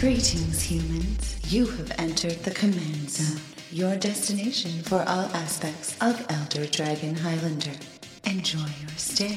Greetings, humans. You have entered the Command Zone, your destination for all aspects of Elder Dragon Highlander. Enjoy your stay.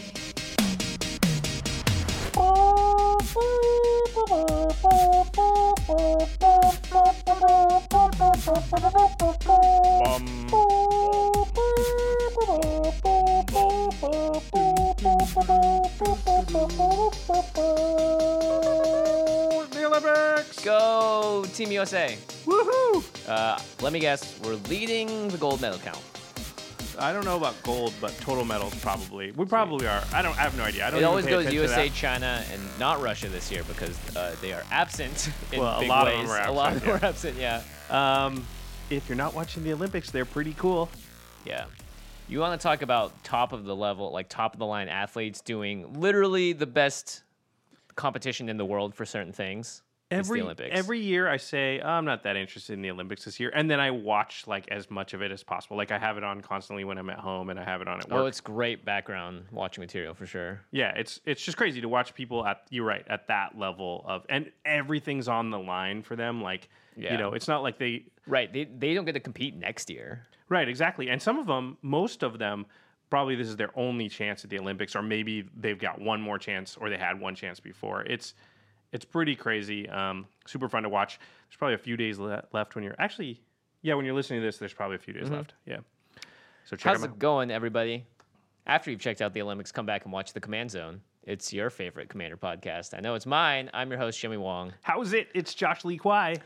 The Olympics! Go Team USA. Woohoo! Let me guess, we're leading the gold medal count. I don't know about gold, but total medals probably. We probably are. I have no idea. I don't It even always pay goes attention to USA, that. China, and not Russia this year because they are absent in Well, a big lot of ways. them are A lot of absent, them are absent, yeah. If you're not watching the Olympics, they're pretty cool. Yeah. You want to talk about top of the level, like top of the line athletes doing literally the best competition in the world for certain things. It's the Olympics. Every year I say, oh, I'm not that interested in the Olympics this year. And then I watch like as much of it as possible. Like I have it on constantly when I'm at home and I have it on at work. Oh, it's great background watching material for sure. Yeah, it's just crazy to watch people at that level of, and everything's on the line for them. Like, Yeah. it's not like they, Right. They don't get to compete next year. right, exactly. And some of them, most of them, probably this is their only chance at the Olympics, or maybe they've got one more chance or they had one chance before. It's pretty crazy. Super fun to watch. There's probably a few days left when you're actually, when you're listening to this, there's probably a few days left. Yeah. So check How's them it out. going, everybody? After you've checked out the Olympics, come back and watch the Command Zone. It's your favorite Commander podcast. I know it's mine. I'm your host, Jimmy Wong. How's it? It's Josh Lee Kwai.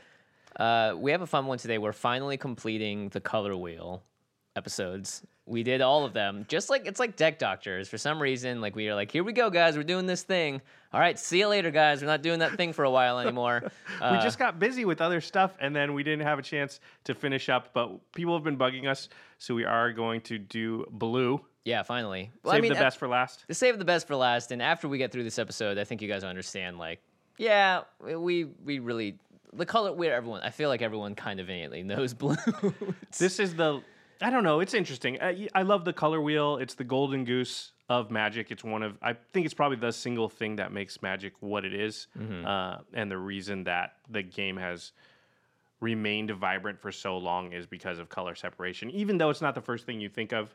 We have a fun one today. We're finally completing the Color Wheel episodes. We did all of them. Just like it's like Deck Doctors. For some reason, like we are like, here we go, guys. We're doing this thing. All right, see you later, guys. We're not doing that thing for a while anymore. We just got busy with other stuff, and then we didn't have a chance to finish up. But people have been bugging us, so we are going to do Blue. Yeah, finally. Well, Save the best for last. To save the best for last. And after we get through this episode, I think you guys understand. Like, yeah, we really the color where everyone. I feel like everyone kind of innately knows blue. This is I don't know. It's interesting. I love the color wheel. It's the golden goose of Magic. It's I think it's probably the single thing that makes Magic what it is, and the reason that the game has remained vibrant for so long is because of color separation. Even though it's not the first thing you think of,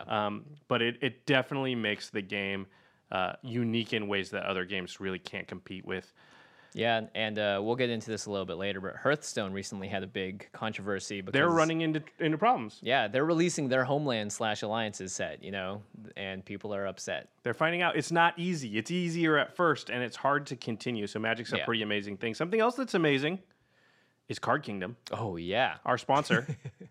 but it definitely makes the game unique in ways that other games really can't compete with. Yeah, and we'll get into this a little bit later, but Hearthstone recently had a big controversy because They're running into problems. Yeah, they're releasing their Homeland/Alliances set, and people are upset. They're finding out it's not easy. It's easier at first, and it's hard to continue. So Magic's a pretty amazing thing. Something else that's amazing is Card Kingdom, Oh yeah, our sponsor.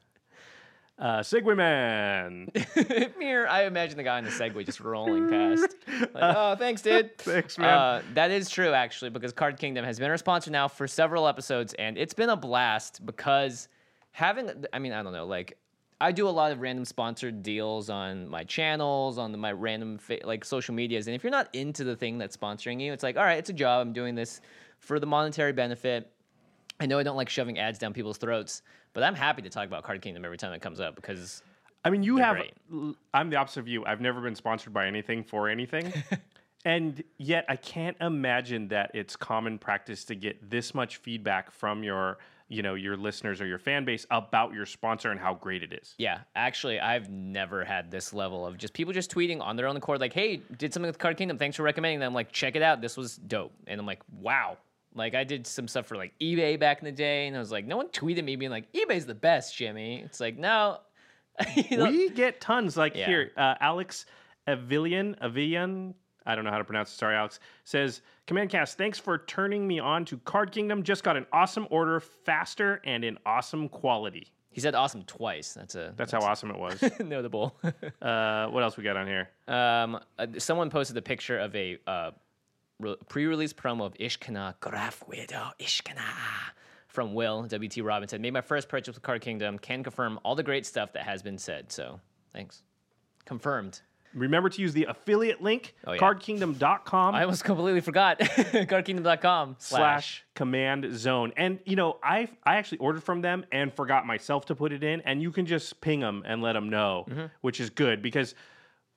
Segwayman. I imagine the guy in the Segway just rolling past. Like, oh, thanks, dude. Thanks, man. That is true, actually, because Card Kingdom has been our sponsor now for several episodes, and it's been a blast because I don't know, like, I do a lot of random sponsored deals on my channels, on my random social medias, and if you're not into the thing that's sponsoring you, it's like, all right, it's a job. I'm doing this for the monetary benefit. I know I don't like shoving ads down people's throats, but I'm happy to talk about Card Kingdom every time it comes up because I mean, great. I'm the opposite of you. I've never been sponsored by anything for anything. And yet I can't imagine that it's common practice to get this much feedback from your listeners or your fan base about your sponsor and how great it is. Yeah, actually, I've never had this level of just people just tweeting on their own accord, like, hey, did something with Card Kingdom. Thanks for recommending them. Like, check it out. This was dope. And I'm like, wow. Like, I did some stuff for, like, eBay back in the day, and I was like, no one tweeted me being like, eBay's the best, Jimmy. It's like, no. We get tons. Like, Yeah. here, Alex Avilian, I don't know how to pronounce it. Sorry, Alex, says, Commandcast, thanks for turning me on to Card Kingdom. Just got an awesome order, faster, and in awesome quality. He said awesome twice. That's how awesome it was. notable. What else we got on here? Someone posted a picture of a pre-release promo of Ishkana, Graf Widow, Ishkana, from Will, WT Robinson. Made my first purchase with Card Kingdom. Can confirm all the great stuff that has been said. So, thanks. Confirmed. Remember to use the affiliate link, Oh, yeah. cardkingdom.com. I almost completely forgot. Cardkingdom.com /command zone. And, I actually ordered from them and forgot myself to put it in. And you can just ping them and let them know, which is good because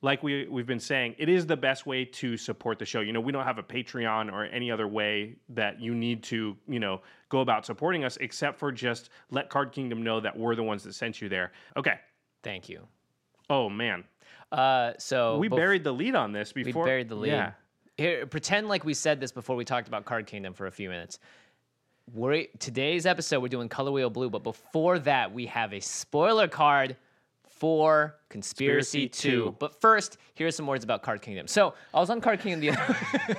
like we've been saying, it is the best way to support the show. We don't have a Patreon or any other way that you need to, go about supporting us, except for just let Card Kingdom know that we're the ones that sent you there. Okay. Thank you. Oh, man. So we buried the lead on this before. We buried the lead. Yeah. Here, pretend like we said this before we talked about Card Kingdom for a few minutes. Today's episode, we're doing Color Wheel Blue, but before that, we have a spoiler card for Conspiracy 2. But first, here's some words about Card Kingdom. So I was on Card Kingdom the other.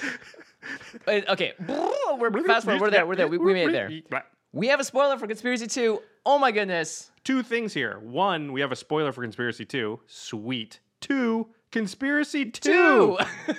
Okay, we're fast forward. We're there. We made it there. We have a spoiler for Conspiracy 2. Oh my goodness. 2 things here. 1, we have a spoiler for Conspiracy 2. Sweet. 2, Conspiracy 2.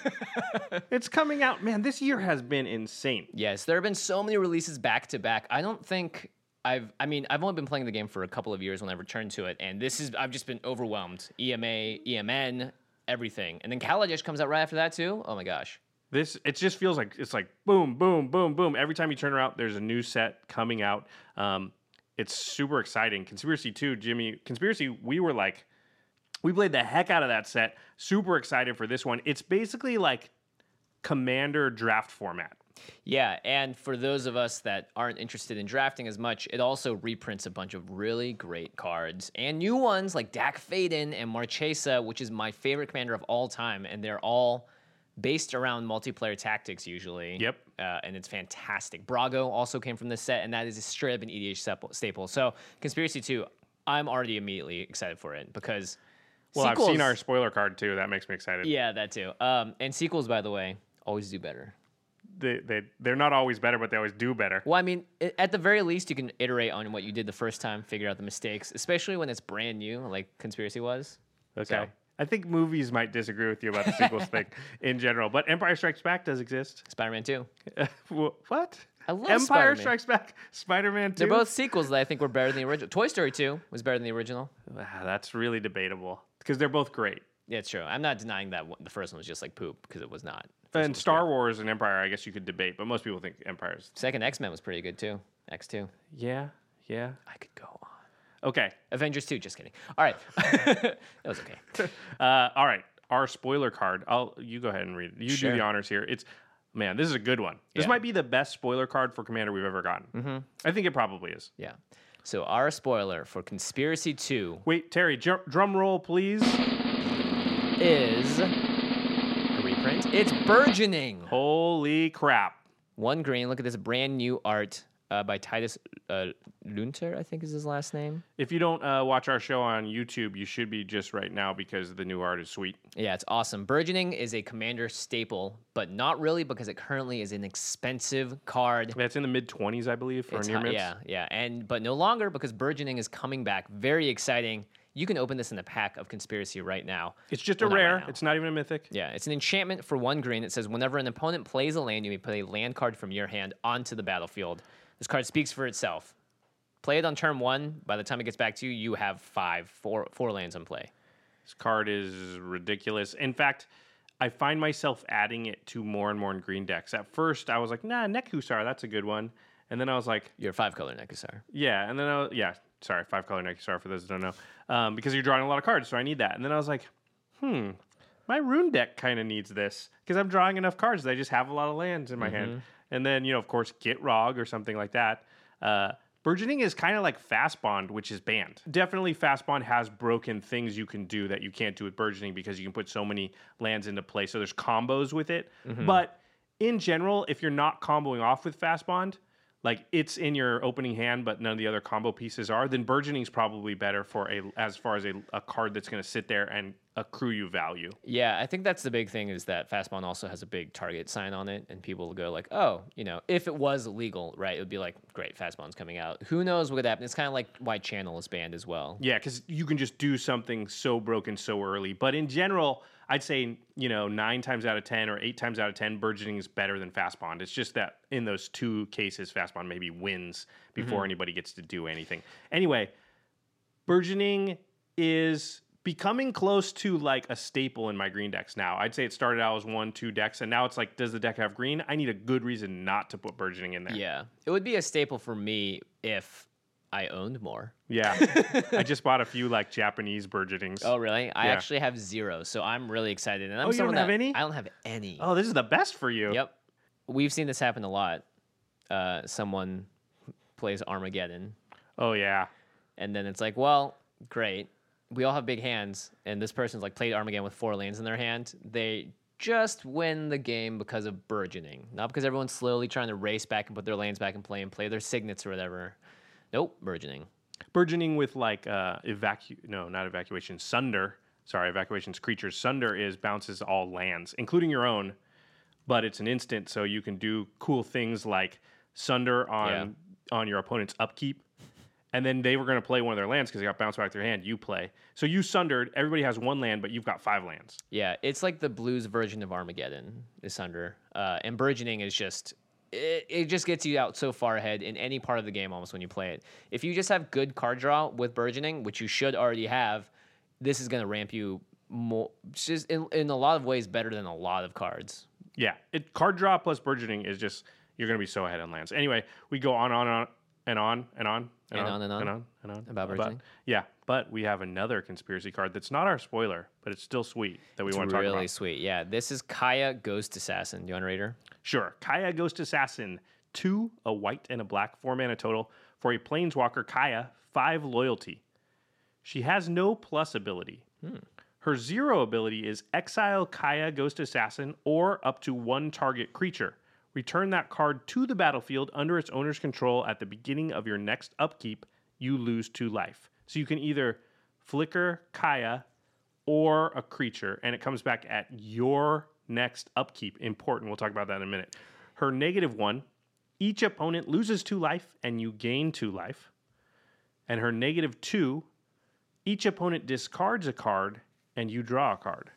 It's coming out. Man, this year has been insane. Yes, there have been so many releases back to back. I don't think I've only been playing the game for a couple of years when I returned to it, and I've just been overwhelmed. EMA, EMN, everything. And then Kaladesh comes out right after that too. Oh my gosh. It just feels like it's like boom, boom, boom, boom. Every time you turn around, there's a new set coming out. It's super exciting. Conspiracy 2, Jimmy. Conspiracy, we played the heck out of that set. Super excited for this one. It's basically like Commander draft format. Yeah, and for those of us that aren't interested in drafting as much, it also reprints a bunch of really great cards and new ones like Dak Faden and Marchesa, which is my favorite commander of all time, and they're all based around multiplayer tactics usually. Yep. And it's fantastic. Brago also came from this set, and that is straight up an EDH staple. So Conspiracy 2, I'm already immediately excited for it because sequels, I've seen our spoiler card too. That makes me excited. Yeah, that too. And sequels, by the way, always do better. They're not always better, but they always do better. Well, I mean, at the very least, you can iterate on what you did the first time, figure out the mistakes, especially when it's brand new, like Conspiracy was. Okay. So. I think movies might disagree with you about the sequels thing in general, but Empire Strikes Back does exist. Spider-Man 2. What? I love Empire Spider-Man. Strikes Back, Spider-Man 2? They're both sequels that I think were better than the original. Toy Story 2 was better than the original. Wow, that's really debatable because they're both great. Yeah, it's true. I'm not denying that the first one was just like poop because it was not. And Star Wars and Empire, I guess you could debate, but most people think Empire's. Second X-Men was pretty good too. X2. Yeah. I could go on. Okay. Avengers 2, just kidding. All right. That was okay. All right. Our spoiler card. You go ahead and read it. You Sure. do the honors here. Man, this is a good one. This might be the best spoiler card for Commander we've ever gotten. Mm-hmm. I think it probably is. Yeah. So our spoiler for Conspiracy 2 Wait, Terry, drum roll, please. is a reprint. It's Burgeoning. Holy crap. 1 green. Look at this brand new art by Titus Lunter, I think is his last name. If you don't watch our show on YouTube, you should be just right now because the new art is sweet. Yeah, it's awesome. Burgeoning is a Commander staple, but not really because it currently is an expensive card. That's in the mid-20s, I believe, for near mids. Yeah. But no longer because Burgeoning is coming back. Very exciting. You can open this in the pack of Conspiracy right now. It's just a rare. It's not even a mythic. Yeah, it's an enchantment for 1 green. It says whenever an opponent plays a land, you may play a land card from your hand onto the battlefield. This card speaks for itself. Play it on turn 1. By the time it gets back to you, you have four lands in play. This card is ridiculous. In fact, I find myself adding it to more and more in green decks. At first, I was like, nah, Nekusar, that's a good one. And then I was like... You're a 5-color Nekusar. Yeah, and then 5-color Nekusar for those that don't know. Because you're drawing a lot of cards, so I need that. And then I was like, my rune deck kind of needs this. Because I'm drawing enough cards that I just have a lot of lands in my hand. And then, of course, Gitrog or something like that. Burgeoning is kind of like Fast Bond, which is banned. Definitely Fast Bond has broken things you can do that you can't do with Burgeoning because you can put so many lands into play. So there's combos with it. But in general, if you're not comboing off with Fast Bond, like it's in your opening hand, but none of the other combo pieces are, then Burgeoning's probably better for as far as a card that's going to sit there and accrue you value. Yeah, I think that's the big thing is that Fastbond also has a big target sign on it, and people will go like, oh, if it was legal, right, it would be like, great, Fastbond's coming out. Who knows what could happen? It's kind of like why Channel is banned as well. Yeah, because you can just do something so broken so early. But in general, I'd say, 9 times out of 10 or 8 times out of 10, Burgeoning is better than Fastbond. It's just that in those 2 cases, Fastbond maybe wins before anybody gets to do anything. Anyway, Burgeoning is becoming close to like a staple in my green decks now. I'd say it started out as 1-2 decks, and now it's like, does the deck have green? I need a good reason not to put Burgeoning in there. Yeah, it would be a staple for me if I owned more. Yeah. I just bought a few like Japanese burgeonings. Oh, really? I Yeah. actually have 0, so I'm really excited. And I'm Oh, you don't someone have that- any? I don't have any. Oh, this is the best for you. Yep. We've seen this happen a lot. Someone plays Armageddon, Oh, yeah. and then it's like, well, great. We all have big hands, and this person's like played Armageddon with 4 lands in their hand. They just win the game because of burgeoning, not because everyone's slowly trying to race back and put their lands back in play and play their signets or whatever. Nope, burgeoning. Burgeoning with like not evacuation, Sunder. Sorry, evacuation's creatures. Sunder is bounces all lands, including your own, but it's an instant, so you can do cool things like Sunder on your opponent's upkeep. And then they were going to play one of their lands because they got bounced back to their hand. You play. So you Sundered. Everybody has 1 land, but you've got 5 lands. Yeah, it's like the Blues version of Armageddon is Sunder. And burgeoning is just... It just gets you out so far ahead in any part of the game almost when you play it. If you just have good card draw with burgeoning, which you should already have, this is going to ramp you more, just in a lot of ways better than a lot of cards. Yeah. Card draw plus burgeoning is just, you're going to be so ahead on lands. Anyway, we go on About burgeoning? Yeah, but we have another conspiracy card that's not our spoiler, but it's still sweet that we want to talk about. Really sweet. Yeah, this is Kaya Ghost Assassin. Do you want to read her? Sure. Kaya Ghost Assassin, 2, a white and a black, 4 mana total. For a Planeswalker, Kaya, 5 loyalty. She has no plus ability. Her 0 ability is exile Kaya Ghost Assassin or up to 1 target creature. Return that card to the battlefield under its owner's control at the beginning of your next upkeep. You lose 2 life. So you can either flicker Kaya or a creature, and it comes back at your next upkeep. Important. We'll talk about that in a minute. Her -1, each opponent loses 2 life and you gain 2 life. And her -2, each opponent discards a card and you draw a card.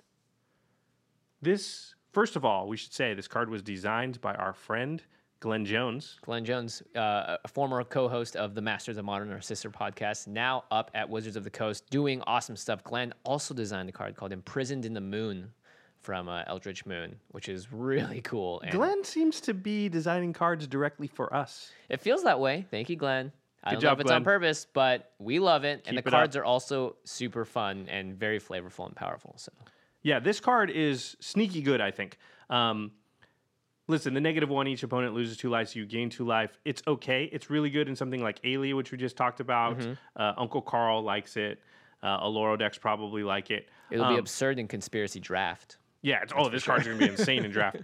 This, first of all, we should say this card was designed by our friend Glenn Jones. Glenn Jones, a former co-host of the Masters of Modern, our sister podcast, now up at Wizards of the Coast doing awesome stuff. Glenn also designed a card called Imprisoned in the Moon from Eldritch Moon, which is really cool. And Glenn seems to be designing cards directly for us. it feels that way. Thank you, Glenn. I Good don't know job, if it's on Glenn. purpose, but we love it. And Keep the it up. cards are also super fun and very flavorful and powerful. So Yeah, this card is sneaky good, I think. Listen, the -1, each opponent loses 2 life, so you gain 2 life. It's okay. It's really good in something like Ailey, which we just talked about. Uncle Carl likes it. Aloro decks probably like it. it'll be absurd in Conspiracy Draft. Yeah, this card's going to be insane in draft.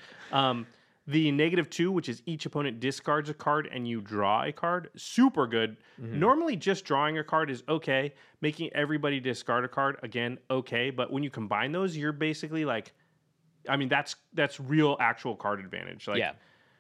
The -2, which is each opponent discards a card and you draw a card, super good. Normally, just drawing a card is okay. Making everybody discard a card, again, okay. But when you combine those, you're basically like, I mean, that's real, actual card advantage. Like, Yeah.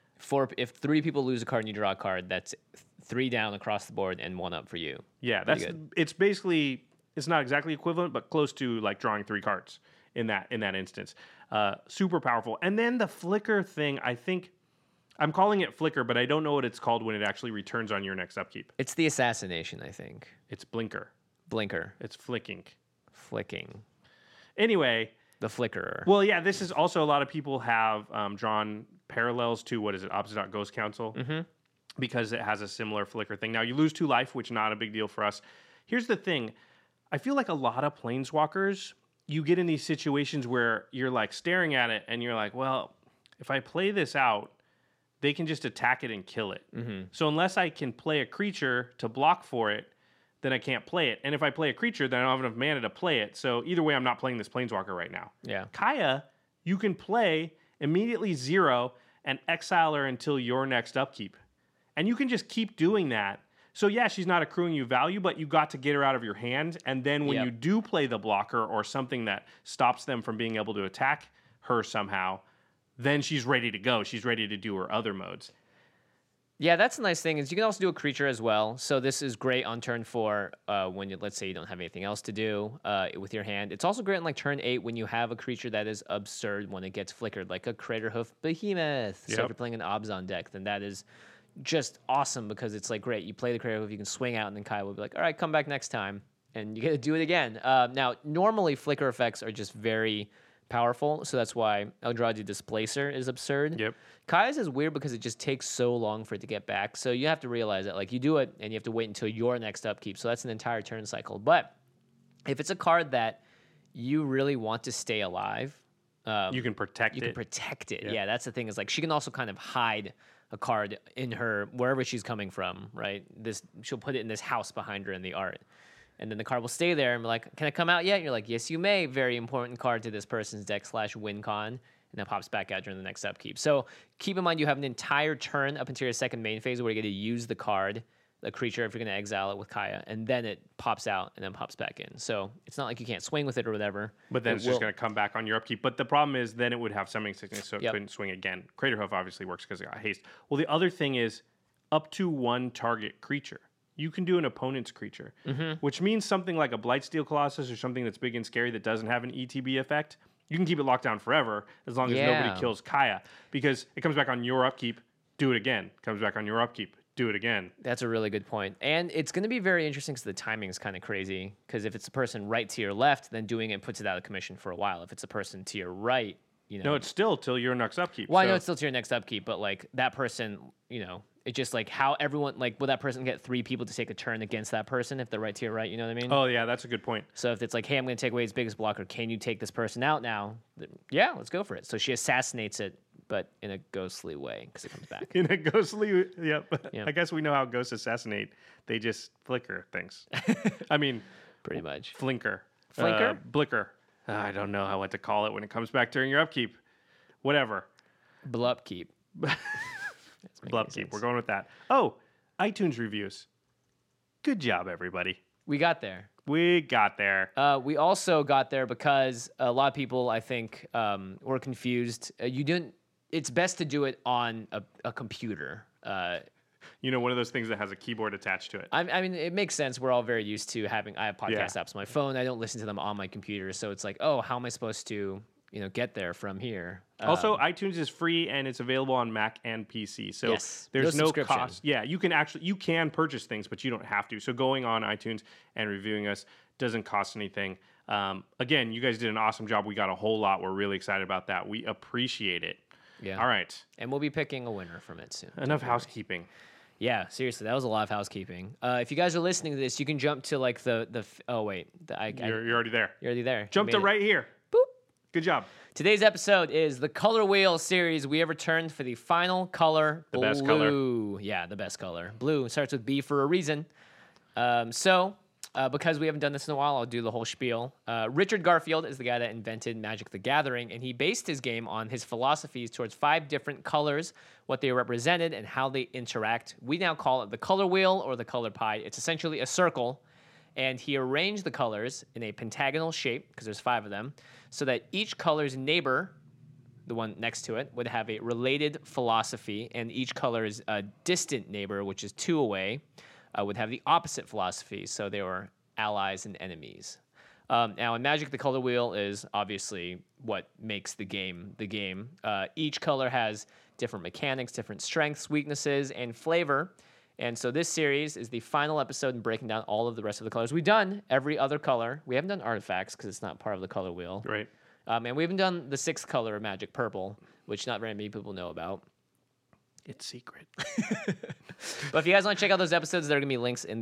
If 3 people lose a card and you draw a card, that's 3 down across the board and 1 up for you. yeah, good. it's basically, it's not exactly equivalent, but close to like drawing 3 cards in that instance. Super powerful. And then the flicker thing, I think I'm calling it flicker, but I don't know what it's called when it actually returns on your next upkeep. It's the assassination, I think. It's blinker. Blinker. It's flicking. Flicking. Anyway, The flickerer. well, yeah, this is also a lot of people have drawn parallels to Opposite Ghost Council, because it has a similar flicker thing. Now you lose 2 life, which not a big deal for us. Here's the thing: I feel like a lot of Planeswalkers, you get in these situations where you're like staring at it and you're like, well, if I play this out, they can just attack it and kill it. So unless I can play a creature to block for it, then I can't play it. And if I play a creature, then I don't have enough mana to play it. So either way, I'm not playing this Planeswalker right now. Yeah. Kaya, you can play immediately 0 and exile her until your next upkeep. And you can just keep doing that. So yeah, she's not accruing you value, but you got to get her out of your hand. And then when Yep. you do play the blocker or something that stops them from being able to attack her somehow, then she's ready to go. She's ready to do her other modes. Yeah, that's the nice thing is you can also do a creature as well. So this is great on turn 4 when let's say you don't have anything else to do with your hand. It's also great on like turn 8 when you have a creature that is absurd when it gets flickered, like a Craterhoof Behemoth. So if Yep. you're playing an Obzon deck, then that is just awesome because it's like great. You play the Craterhoof, you can swing out, and then Kai will be like, all right, come back next time. And you get to do it again. Now, normally flicker effects are just very powerful, so that's why Eldrazi Displacer is absurd. Yep. Kaya's is weird because it just takes so long for it to get back. So you have to realize that, like, you do it and you have to wait until your next upkeep. So that's an entire turn cycle. But if it's a card that you really want to stay alive, you can protect it. You can protect it. Yeah. Yeah, that's the thing. Is like she can also kind of hide a card in her wherever she's coming from, right? She'll put it in this house behind her in the art. And then the card will stay there and be like, can it come out yet? And you're like, yes, you may. Very important card to this person's deck /win con. And that pops back out during the next upkeep. So keep in mind you have an entire turn up until your second main phase where you get to use the card, the creature, if you're going to exile it with Kaya. And then it pops out and then pops back in. So it's not like you can't swing with it or whatever. But then it's just going to come back on your upkeep. But the problem is then it would have summoning sickness, so it Yep. couldn't swing again. Craterhoof obviously works because it got haste. Well, the other thing is up to one target creature. You can do an opponent's creature, which means something like a Blightsteel Colossus or something that's big and scary that doesn't have an ETB effect. You can keep it locked down forever as long as nobody kills Kaya, because it comes back on your upkeep, do it again. Comes back on your upkeep, do it again. That's a really good point. And it's going to be very interesting because the timing is kind of crazy. Because if it's a person right to your left, then doing it puts it out of commission for a while. If it's a person to your right, you know. No, it's still till your next upkeep. Well, I know it's still to your next upkeep, but like that person, you know, it's just like how everyone, like, will that person get 3 people to take a turn against that person if they're right to your right? You know what I mean? Oh, yeah, that's a good point. So if it's like, hey, I'm going to take away his biggest blocker, can you take this person out now? Then, yeah, let's go for it. So she assassinates it, but in a ghostly way because it comes back. In a ghostly, Yep. I guess we know how ghosts assassinate. They just flicker things. I mean, Pretty much. flinker. Flinker? Blicker. I don't know what to call it when it comes back during your upkeep. Whatever. Blupkeep. Blupkeep. We're going with that. Oh, iTunes reviews. Good job, everybody. We got there. We got there. We also got there because a lot of people, I think, were confused. You didn't. It's best to do it on a computer. You know, one of those things that has a keyboard attached to it. I mean, it makes sense. We're all very used to having. I have podcast apps on my phone. I don't listen to them on my computer, so it's like, oh, how am I supposed to, get there from here? Also, iTunes is free and it's available on Mac and PC. So Yes, there's no no subscription. cost. Yeah, you can purchase things, but you don't have to. So going on iTunes and reviewing us doesn't cost anything. Again, you guys did an awesome job. We got a whole lot. We're really excited about that. We appreciate it. Yeah. All right. And we'll be picking a winner from it soon. Enough housekeeping. Yeah, seriously, that was a lot of housekeeping. If you guys are listening to this, you can jump to like oh wait, You're already there. you're already there. Jump You to made it. right here. Boop. Good job. Today's episode is the Color Wheel series. We have returned for the final color, The blue. best color. Yeah, the best color. Blue starts with B for a reason. Because we haven't done this in a while, I'll do the whole spiel. Richard Garfield is the guy that invented Magic the Gathering, and he based his game on his philosophies towards 5 different colors, what they represented, and how they interact. We now call it the color wheel or the color pie. It's essentially a circle, and he arranged the colors in a pentagonal shape, because there's 5 of them, so that each color's neighbor, the one next to it, would have a related philosophy, and each color's distant neighbor, which is 2 away, would have the opposite philosophy, so they were allies and enemies. Now, in Magic, the color wheel is obviously what makes the game the game. Each color has different mechanics, different strengths, weaknesses, and flavor. And so this series is the final episode in breaking down all of the rest of the colors. We've done every other color. We haven't done artifacts because it's not part of the color wheel. Right. And we haven't done the 6th color of Magic, purple, which not very many people know about. It's secret. But if you guys want to check out those episodes, there are going to be links in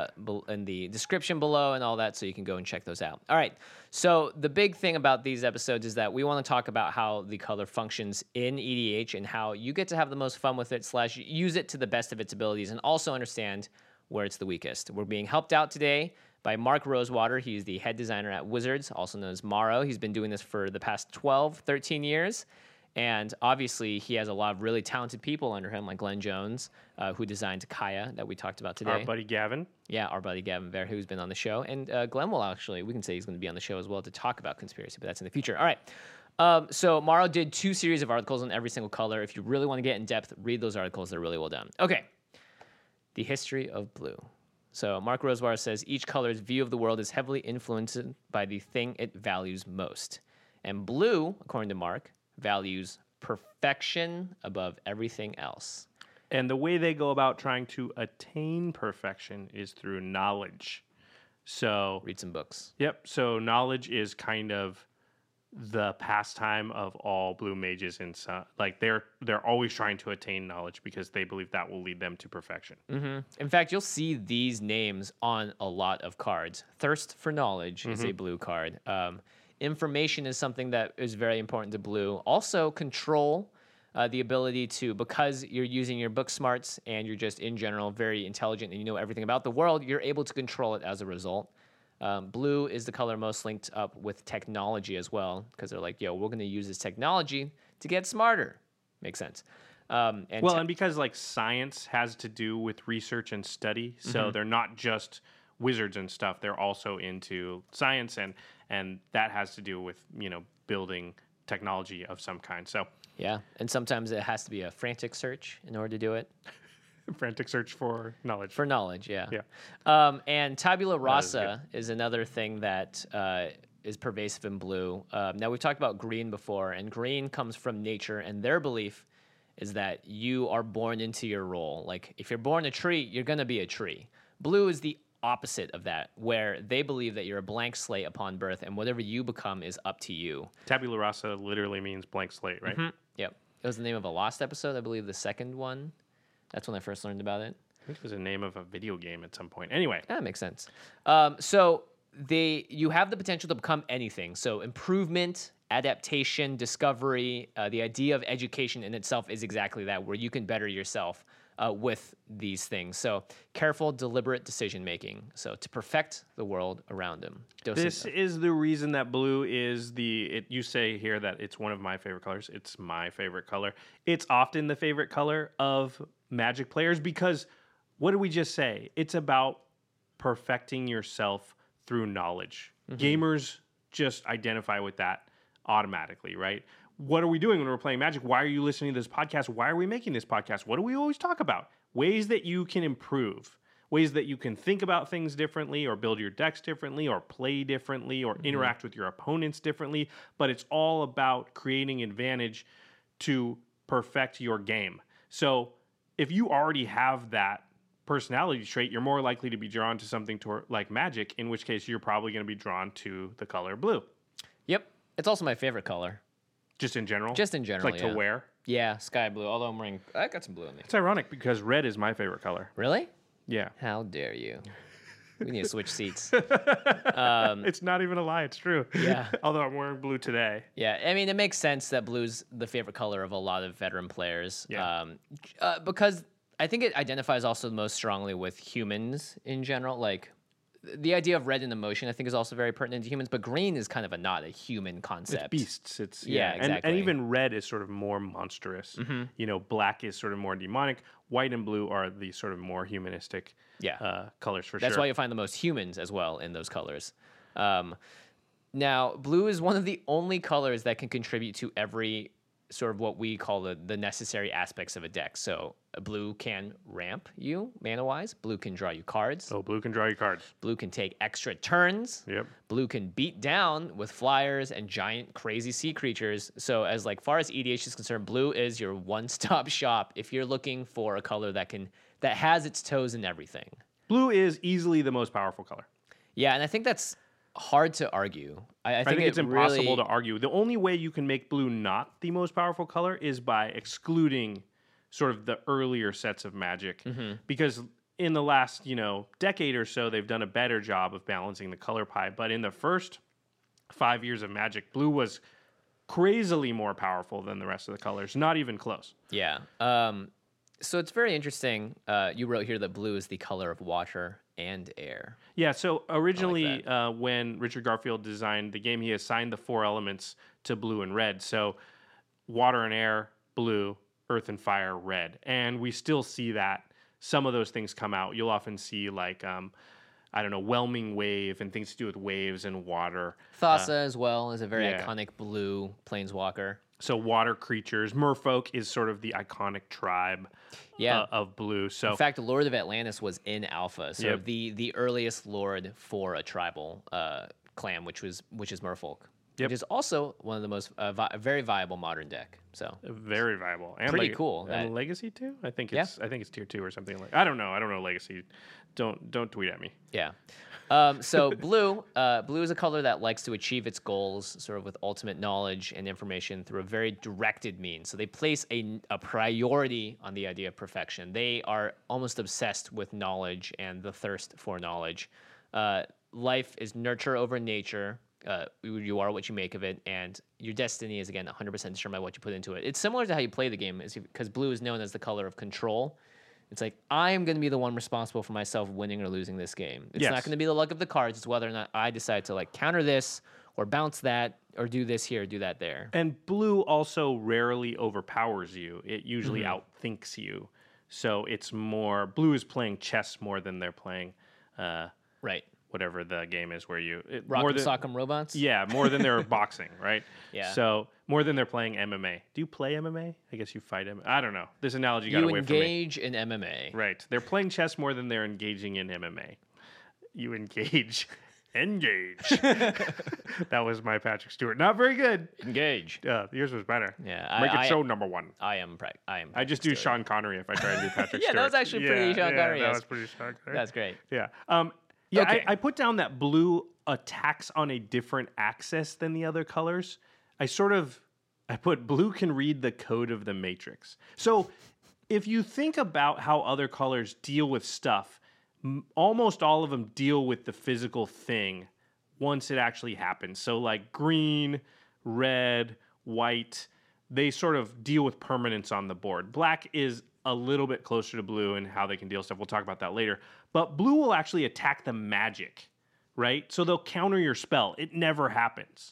the description below and all that, so you can go and check those out. All right. So the big thing about these episodes is that we want to talk about how the color functions in EDH and how you get to have the most fun with it / use it to the best of its abilities, and also understand where it's the weakest. We're being helped out today by Mark Rosewater. He's the head designer at Wizards, also known as Morrow. He's been doing this for the past 12, 13 years. And obviously, he has a lot of really talented people under him, like Glenn Jones, who designed Kaya that we talked about today. Our buddy Gavin. Yeah, our buddy Gavin Ver, who's been on the show. And Glenn will actually, we can say he's going to be on the show as well to talk about Conspiracy, but that's in the future. All right. So Morrow did 2 series of articles on every single color. If you really want to get in depth, read those articles. They're really well done. Okay. The history of blue. So Mark Rosewater says each color's view of the world is heavily influenced by the thing it values most. And blue, according to Mark, values perfection above everything else. And the way they go about trying to attain perfection is through knowledge. So Read some books. Yep. So knowledge is kind of the pastime of all blue mages in like they're always trying to attain knowledge because they believe that will lead them to perfection. In fact, you'll see these names on a lot of cards. Thirst for knowledge is a blue card. Information is something that is very important to blue. Also, control, the ability to, because you're using your book smarts and you're just in general very intelligent and you know everything about the world, you're able to control it as a result. Blue is the color most linked up with technology as well, because they're like, yo, we're going to use this technology to get smarter. Makes sense. And because like science has to do with research and study, so they're not just wizards and stuff. They're also into science, and that has to do with, building technology of some kind. So yeah, and sometimes it has to be a frantic search in order to do it. Frantic search for knowledge. For knowledge, yeah. Yeah. And tabula rasa is another thing that is pervasive in blue. Now, we've talked about green before, and green comes from nature, and their belief is that you are born into your role. Like, if you're born a tree, you're going to be a tree. Blue is the opposite of that, where they believe that you're a blank slate upon birth, and whatever you become is up to you. Tabula rasa literally means blank slate, right? Yep. It was the name of a Lost episode, I believe, the second one. That's when I first learned about it. I think it was the name of a video game at some point. Anyway. That makes sense. So you have the potential to become anything. So improvement, adaptation, discovery, the idea of education in itself is exactly that, where you can better yourself with these things. So careful, deliberate decision making. So to perfect the world around him. This is the reason that blue is you say here that it's one of my favorite colors. It's my favorite color. It's often the favorite color of Magic players because what did we just say? It's about perfecting yourself through knowledge. Gamers just identify with that automatically, right? What are we doing when we're playing Magic? Why are you listening to this podcast? Why are we making this podcast? What do we always talk about? Ways that you can improve, ways that you can think about things differently or build your decks differently or play differently or interact with your opponents differently. But it's all about creating advantage to perfect your game. So if you already have that personality trait, you're more likely to be drawn to something like Magic, in which case you're probably going to be drawn to the color blue. Yep. It's also my favorite color. Just in general? Just in general, It's like to wear? Yeah, sky blue. Although I got some blue in me. It's ironic because red is my favorite color. Really? Yeah. How dare you? We need to switch seats. It's not even a lie. It's true. Yeah. Although I'm wearing blue today. Yeah. I mean, it makes sense that blue's the favorite color of a lot of veteran players. Yeah. Because I think it identifies also most strongly with humans in general. Like, the idea of red in emotion, I think, is also very pertinent to humans. But green is kind of not a human concept. It's beasts. It's exactly. And even red is sort of more monstrous. Black is sort of more demonic. White and blue are the sort of more humanistic colors for sure. That's why you find the most humans as well in those colors. Now, blue is one of the only colors that can contribute to every sort of what we call the necessary aspects of a deck. So blue can ramp you mana-wise. Blue can draw you cards. Oh, blue can draw you cards. Blue can take extra turns. Yep. Blue can beat down with flyers and giant crazy sea creatures. So as far as EDH is concerned, blue is your one-stop shop if you're looking for a color that has its toes in everything. Blue is easily the most powerful color. Yeah, and I think that's hard to argue. I think it's impossible really to argue. The only way you can make blue not the most powerful color is by excluding sort of the earlier sets of Magic. Because in the last, decade or so, they've done a better job of balancing the color pie. But in the first 5 years of Magic, blue was crazily more powerful than the rest of the colors. Not even close. Yeah. So it's very interesting. You wrote here that blue is the color of water and air. Yeah, so originally when Richard Garfield designed the game, he assigned the 4 elements to blue and red. So water and air, blue, earth and fire, red. And we still see that. Some of those things come out. You'll often see whelming wave and things to do with waves and water. Thassa as well is a very iconic blue planeswalker. So water creatures. Merfolk is sort of the iconic tribe of blue. So in fact, Lord of Atlantis was in Alpha. So the earliest lord for a tribal clan, which is Merfolk. Yep. which is also one of the most very viable modern deck. So Very viable. And Pretty cool, And that- Legacy too? I think Yeah. it's tier 2 or something like. I don't know Legacy. Don't tweet at me. yeah. So blue is a color that likes to achieve its goals sort of with ultimate knowledge and information through a very directed means. So they place a priority on the idea of perfection. They are almost obsessed with knowledge and the thirst for knowledge. Life is nurture over nature. You are what you make of it, and your destiny is, again, 100% determined by what you put into it. It's similar to how you play the game, because blue is known as the color of control. It's like, I am going to be the one responsible for myself winning or losing this game. It's Yes. not going to be the luck of the cards. It's whether or not I decide to like counter this or bounce that or do this here, do that there. And blue also rarely overpowers you. It usually Mm-hmm. outthinks you. So it's more blue is playing chess more than they're playing Right. whatever the game is where you Rock'em more than Sock'em Robots? yeah, more than they're boxing, right? Yeah. So more than they're playing MMA. Do you play MMA? I guess you fight MMA. I don't know. This analogy got You away from me. engage in MMA. Right. They're playing chess more than they're engaging in MMA. You engage. Engage. That was my Patrick Stewart. Not very good. Engage. Yours was better. Yeah, Make I- it so number one. I am. I just do Sean Connery if I try and do Patrick Yeah, Stewart. that was actually pretty Sean Connery, That yes. was pretty Sean Connery. That's great. Yeah. Okay. I put down that blue attacks on a different axis than the other colors. I put blue can read the code of the matrix. So if you think about how other colors deal with stuff, almost all of them deal with the physical thing once it actually happens. So like green, red, white, they sort of deal with permanence on the board. Black is a little bit closer to blue and how they can deal stuff. We'll talk about that later. But blue will actually attack the magic, right? So they'll counter your spell. It never happens.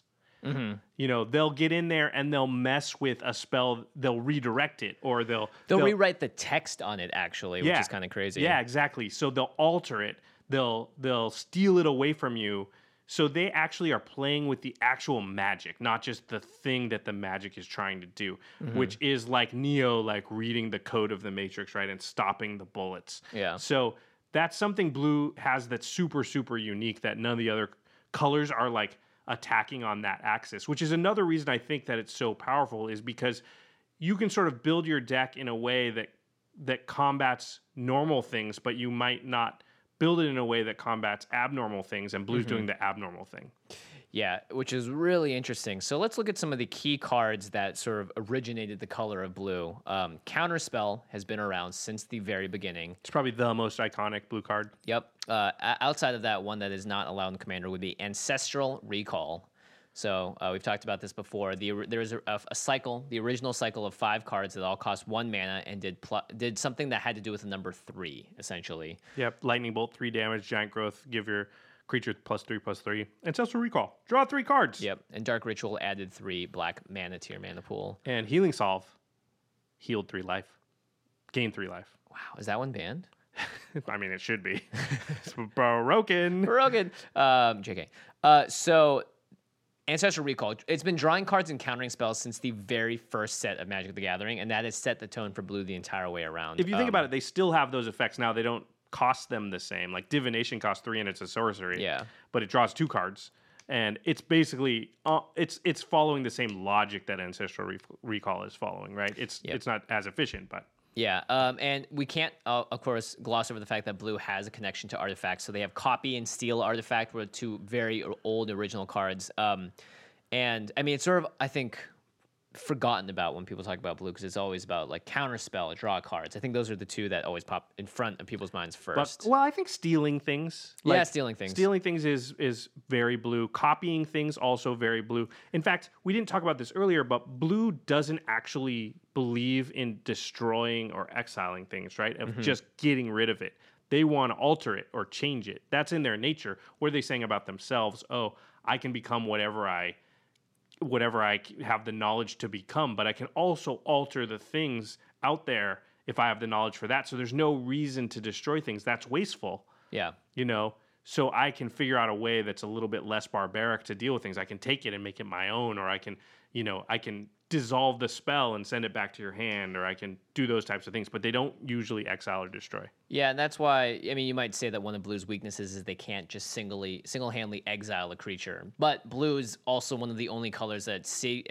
You know, they'll get in there and they'll mess with a spell. They'll redirect it, or they'll rewrite the text on it, actually, which is kind of crazy. Yeah, exactly. So they'll alter it. They'll steal it away from you. So they actually are playing with the actual magic, not just the thing that the magic is trying to do, which is like Neo, like reading the code of the Matrix, right, and stopping the bullets. Yeah. So that's something blue has that's super, super unique that none of the other colors are like attacking on that axis, which is another reason I think that it's so powerful, is because you can sort of build your deck in a way that combats normal things, but you might not build it in a way that combats abnormal things, and blue's doing the abnormal thing. Yeah, which is really interesting. So let's look at some of the key cards that sort of originated the color of blue. Counterspell has been around since the very beginning. It's probably the most iconic blue card. Yep. Outside of that, one that is not allowed in Commander would be Ancestral Recall. So we've talked about this before. There is a cycle, the original cycle of 5 cards that all cost 1 mana and did something that had to do with the number 3, essentially. Yep, Lightning Bolt, 3 damage, Giant Growth, give your creature +3/+3. Ancestral Recall, draw 3 cards. Yep, and Dark Ritual added 3 black mana to your mana pool. And Healing Solve, healed 3 life, gained 3 life. Wow, is that one banned? I mean, it should be. It's broken. Broken. JK. So Ancestral Recall, it's been drawing cards and countering spells since the very first set of Magic the Gathering, and that has set the tone for blue the entire way around. If you think about it, they still have those effects now. They don't cost them the same. Like Divination costs 3 and it's a sorcery. Yeah. But it draws 2 cards. And it's basically it's following the same logic that Ancestral Recall is following, right? It's not as efficient, but Yeah, and we can't, of course, gloss over the fact that blue has a connection to artifacts. So they have Copy and Steal Artifact, were 2 very old original cards. And I mean, it's sort of, I think, forgotten about when people talk about blue, because it's always about like counterspell, draw cards. I think those are the 2 that always pop in front of people's minds first. But, well, I think stealing things. Yeah, stealing things. Stealing things is very blue. Copying things also very blue. In fact, we didn't talk about this earlier, but blue doesn't actually believe in destroying or exiling things, right? Of just getting rid of it. They want to alter it or change it. That's in their nature. What are they saying about themselves? Oh, I can become whatever I have the knowledge to become, but I can also alter the things out there if I have the knowledge for that. So there's no reason to destroy things. That's wasteful. Yeah. You know, so I can figure out a way that's a little bit less barbaric to deal with things. I can take it and make it my own, or I can, I can dissolve the spell and send it back to your hand, or I can do those types of things, but they don't usually exile or destroy. Yeah, and that's why, I mean, you might say that one of Blue's weaknesses is they can't just single-handedly exile a creature. But Blue is also one of the only colors that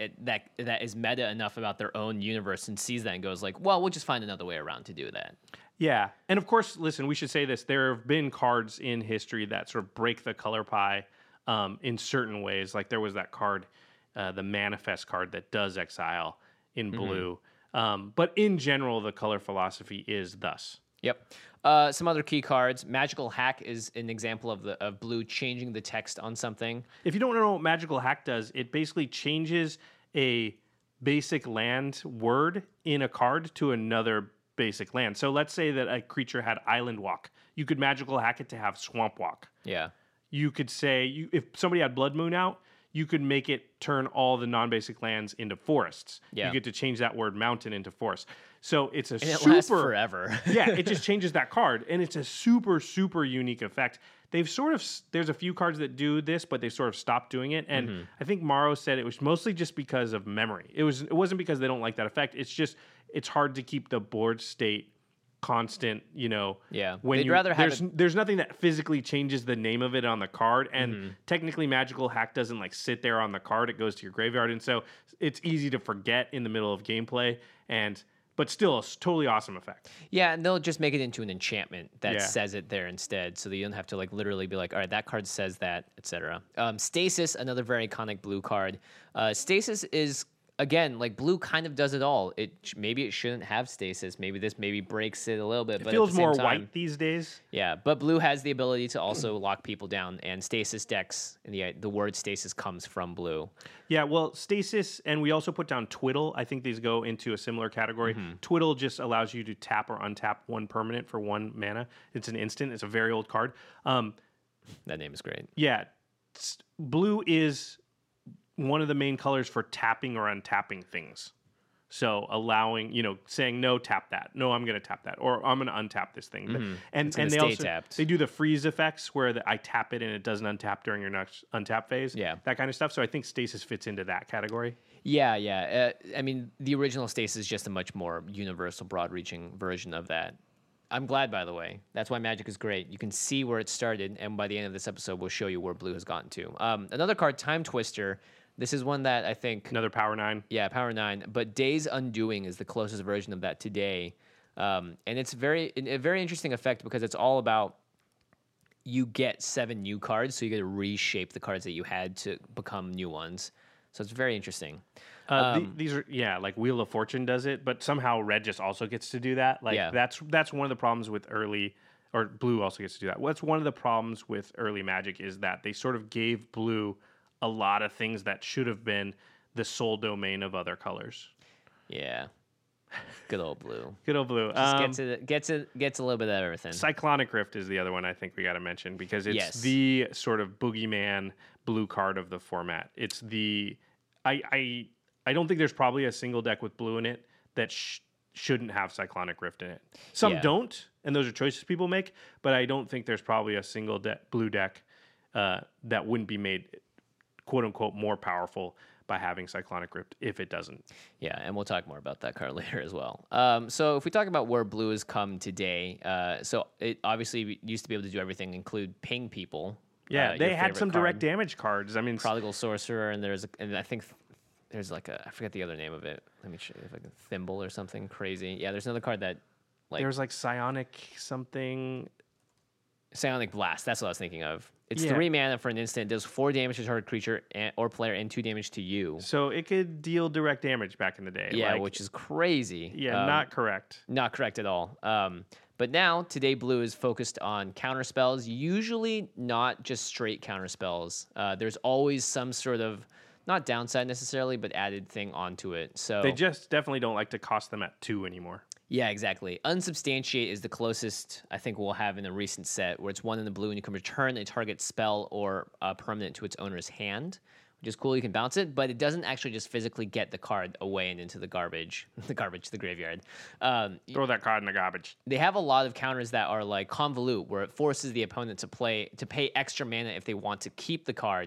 that is meta enough about their own universe and sees that and goes like, well, we'll just find another way around to do that. Yeah, and of course, listen, we should say this. There have been cards in history that sort of break the color pie in certain ways. Like there was that card, the Manifest card that does exile in blue. But in general, the color philosophy is thus. Yep. Some other key cards. Magical Hack is an example of Blue changing the text on something. If you don't know what Magical Hack does, it basically changes a basic land word in a card to another basic land. So let's say that a creature had Island Walk. You could Magical Hack it to have Swamp Walk. Yeah. You could say, if somebody had Blood Moon out, you could make it turn all the non-basic lands into forests. Yeah. You get to change that word mountain into forest. So it's a And it super lasts forever. yeah, it just changes that card, and it's a super, super unique effect. They've there's a few cards that do this, but they sort of stopped doing it. And I think Morrow said it was mostly just because of memory. It wasn't because they don't like that effect. It's just, it's hard to keep the board state constant, Yeah. when They'd rather have there's nothing that physically changes the name of it on the card, and technically Magical Hack doesn't like sit there on the card. It goes to your graveyard, and so it's easy to forget in the middle of gameplay, but still a totally awesome effect. Yeah, and they'll just make it into an enchantment that Yeah. says it there instead, so that you don't have to like literally be like, all right, that card says that, etc. Stasis, another very iconic blue card. Stasis is, again, like blue kind of does it all. Maybe it shouldn't have stasis. Maybe this breaks it a little bit. It but feels at the same more time, white these days. Yeah, but blue has the ability to also lock people down, and stasis decks, and the word stasis comes from blue. Yeah, well, Stasis, and we also put down Twiddle. I think these go into a similar category. Twiddle just allows you to tap or untap one permanent for 1 mana. It's an instant. It's a very old card. That name is great. Yeah, blue is one of the main colors for tapping or untapping things. So allowing, saying no, tap that. No, I'm going to tap that, or I'm going to untap this thing. And gonna they stay also tapped. they do the freeze effects where I tap it and it doesn't untap during your next untap phase. Yeah. That kind of stuff. So I think Stasis fits into that category. Yeah. I mean, the original stasis is just a much more universal, broad-reaching version of that. I'm glad, by the way. That's why Magic is great. You can see where it started, and by the end of this episode, we'll show you where blue has gotten to. Another card, Time Twister. This is one that I think... Another Power 9. Yeah, Power 9. But Days Undoing is the closest version of that today. And it's a very interesting effect because it's all about you get 7 new cards, so you get to reshape the cards that you had to become new ones. So it's very interesting. These are, like Wheel of Fortune does it, but somehow red just also gets to do that. Like that's one of the problems with early, or blue also gets to do that. What's one of the problems with early Magic is that they sort of gave blue a lot of things that should have been the sole domain of other colors. Yeah. Good old blue. Good old blue. Just gets a little bit of everything. Cyclonic Rift is the other one I think we got to mention because it's the sort of boogeyman blue card of the format. It's the I don't think there's probably a single deck with blue in it that shouldn't have Cyclonic Rift in it. Some don't, and those are choices people make, but I don't think there's probably a single blue deck that wouldn't be made quote unquote more powerful by having Cyclonic Rift if it doesn't. Yeah, and we'll talk more about that card later as well. So if we talk about where blue has come today, so it obviously used to be able to do everything, include ping people. Yeah, they had some direct damage cards. I mean, Prodigal Sorcerer, and I think there's like I forget the other name of it. Let me show you, like a Thimble or something crazy. Yeah, there's another card that there's like Psionic something. Psionic Blast, that's what I was thinking of. It's 3 mana for an instant, does 4 damage to target creature or player and 2 damage to you. So it could deal direct damage back in the day. Yeah, which is crazy. Yeah, not correct. Not correct at all. But now, today blue is focused on counter spells, usually not just straight counter spells. There's always some sort of, not downside necessarily, but added thing onto it. So they just definitely don't like to cost them at 2 anymore. Yeah, exactly. Unsubstantiate is the closest I think we'll have in a recent set, where it's 1 in the blue and you can return a target spell or permanent to its owner's hand, which is cool. You can bounce it, but it doesn't actually just physically get the card away and into the garbage, the graveyard. Throw that card in the garbage. They have a lot of counters that are like Convolute, where it forces the opponent to pay extra mana if they want to keep the card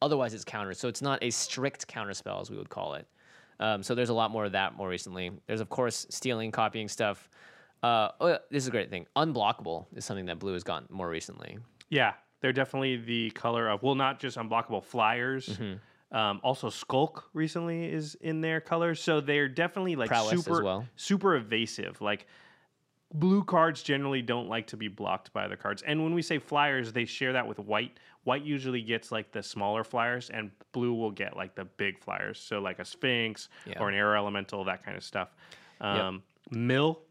otherwise it's countered. So it's not a strict counterspell, as we would call it. So there's a lot more of that more recently. There's, of course, stealing, copying stuff. This is a great thing. Unblockable is something that blue has gotten more recently. Yeah, they're definitely the color of, well, not just unblockable, flyers. Also, Skulk recently is in their colors. So they're definitely like Prowess as well. super evasive. Like, blue cards generally don't like to be blocked by other cards. And when we say flyers, they share that with white. White usually gets like the smaller flyers, and blue will get like the big flyers. So like a Sphinx or an Air Elemental, that kind of stuff. Mill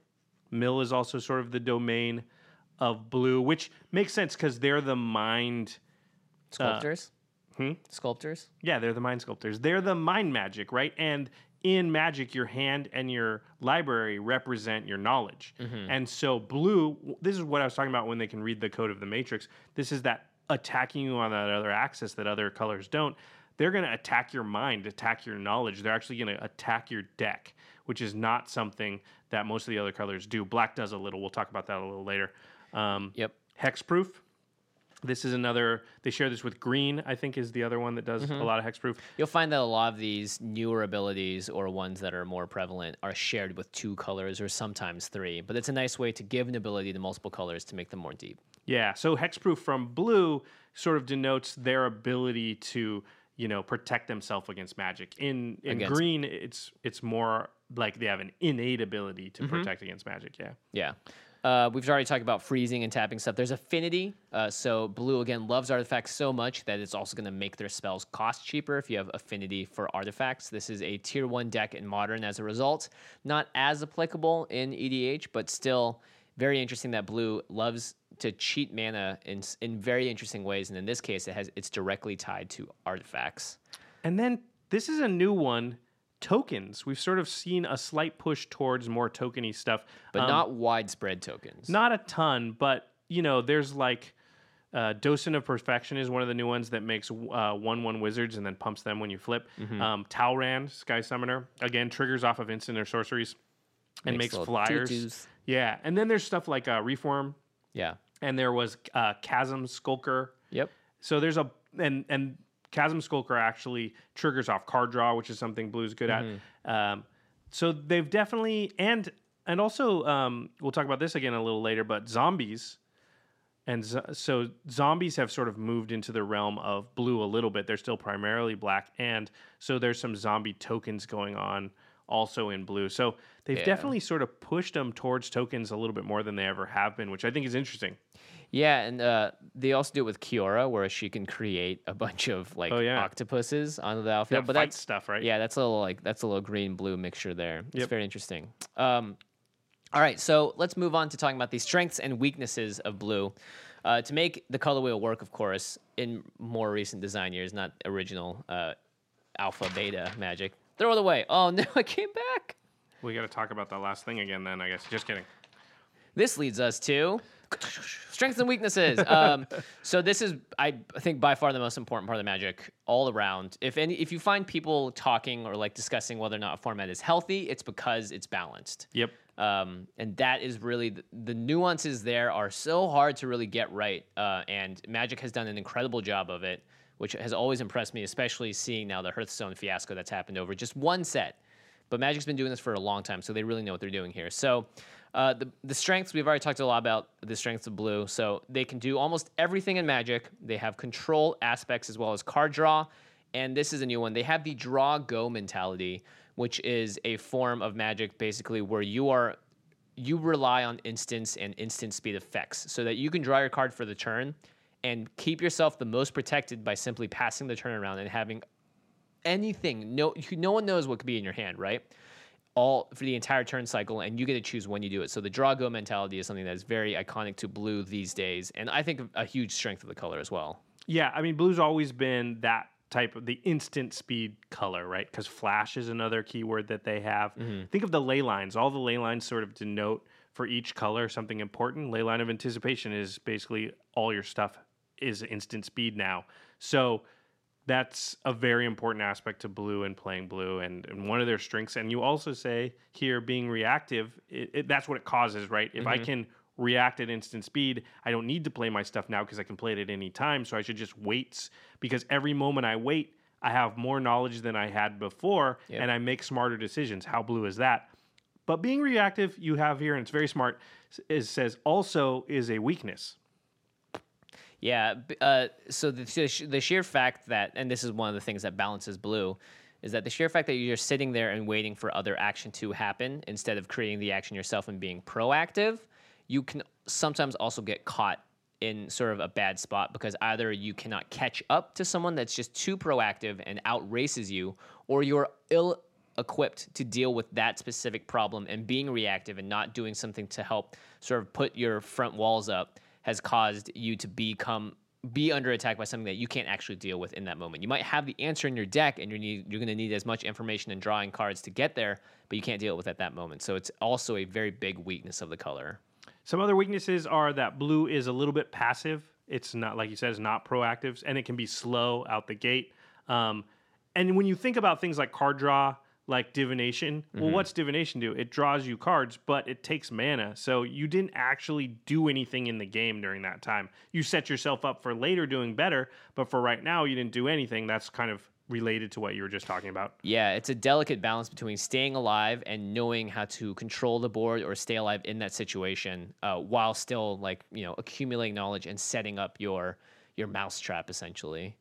is also sort of the domain of blue, which makes sense because they're the mind Sculptors? Sculptors? Yeah, they're the mind sculptors. They're the mind magic, right? And in Magic, your hand and your library represent your knowledge. And so blue, this is what I was talking about when they can read the code of the Matrix. This is that attacking you on that other axis that other colors don't. They're going to attack your mind, attack your knowledge. They're actually going to attack your deck, which is not something that most of the other colors do. Black does a little. We'll talk about that a little later. Hexproof. This is another, they share this with green, I think is the other one that does a lot of hexproof. You'll find that a lot of these newer abilities or ones that are more prevalent are shared with 2 colors or sometimes 3. But it's a nice way to give an ability to multiple colors to make them more deep. Yeah, so hexproof from blue sort of denotes their ability to, protect themselves against magic. In green, it's more like they have an innate ability to protect against magic, Yeah. We've already talked about freezing and tapping stuff. There's affinity. So blue, again, loves artifacts so much that it's also going to make their spells cost cheaper if you have affinity for artifacts. This is a tier 1 deck in Modern as a result. Not as applicable in EDH, but still very interesting that blue loves to cheat mana in very interesting ways. And in this case, it's directly tied to artifacts. And then this is a new one. Tokens. We've sort of seen a slight push towards more tokeny stuff. But not widespread tokens. Not a ton, but, there's like Docent of Perfection is one of the new ones that makes 1/1 wizards and then pumps them when you flip. Talrand, Sky Summoner, again, triggers off of instant or sorceries and makes flyers. Tutus. Yeah, and then there's stuff like Reform. Yeah. And there was Chasm Skulker. Yep. So there's and Chasm Skulker actually triggers off card draw, which is something blue's good at. So they've definitely, and also we'll talk about this again a little later, but zombies. And so zombies have sort of moved into the realm of blue a little bit. They're still primarily black. And so there's some zombie tokens going on also in blue. So they've definitely sort of pushed them towards tokens a little bit more than they ever have been, which I think is interesting. Yeah, and they also do it with Kiora, where she can create a bunch of octopuses onto the outfield. But that's stuff, right? Yeah, that's a little green blue mixture there. It's very interesting. All right, so let's move on to talking about the strengths and weaknesses of blue. To make the color wheel work, of course, in more recent design years, not original alpha beta Magic. Throw it away. Oh no, it came back. We got to talk about that last thing again, then. I guess. Just kidding. This leads us to strengths and weaknesses. So this is, I think, by far the most important part of the Magic all around. If you find people talking or like discussing whether or not a format is healthy, it's because it's balanced. Yep. And that is really the nuances there are so hard to really get right. And Magic has done an incredible job of it, which has always impressed me, especially seeing now the Hearthstone fiasco that's happened over just one set. But Magic's been doing this for a long time, so they really know what they're doing here. So the strengths, we've already talked a lot about the strengths of blue. So they can do almost everything in Magic. They have control aspects as well as card draw. And this is a new one. They have the draw-go mentality, which is a form of Magic basically where you rely on instants and instant speed effects so that you can draw your card for the turn and keep yourself the most protected by simply passing the turn around and having anything. No one knows what could be in your hand, right? All for the entire turn cycle, and you get to choose when you do it. So the draw-go mentality is something that is very iconic to blue these days, and I think a huge strength of the color as well. Yeah, I mean, blue's always been that type of the instant speed color, right? Because flash is another keyword that they have. Mm-hmm. Think of the ley lines. All the ley lines sort of denote for each color something important. Ley line of anticipation is basically all your stuff is instant speed now. So that's a very important aspect to blue and playing blue and one of their strengths. And you also say here being reactive, that's what it causes, right? If I can react at instant speed. I don't need to play my stuff now because I can play it at any time. So I should just wait, because every moment I wait, I have more knowledge than I had before, and I make smarter decisions. How blue is that? But being reactive, you have here, and it's very smart, says also is a weakness. Yeah. So the sheer fact that, and this is one of the things that balances blue, is that the sheer fact that you're sitting there and waiting for other action to happen instead of creating the action yourself and being proactive, you can sometimes also get caught in sort of a bad spot, because either you cannot catch up to someone that's just too proactive and outraces you, or you're ill-equipped to deal with that specific problem, and being reactive and not doing something to help sort of put your front walls up has caused you to be under attack by something that you can't actually deal with in that moment. You might have the answer in your deck, and you're going to need as much information and drawing cards to get there, but you can't deal with it at that moment. So it's also a very big weakness of the color. Some other weaknesses are that blue is a little bit passive. It's not, like you said, it's not proactive, and it can be slow out the gate. And when you think about things like card draw, like divination, well, what's divination do? It draws you cards, but it takes mana. So you didn't actually do anything in the game during that time. You set yourself up for later doing better, but for right now, you didn't do anything. That's kind of related to what you were just talking about. Yeah, it's a delicate balance between staying alive and knowing how to control the board or stay alive in that situation, while still accumulating knowledge and setting up your mousetrap essentially.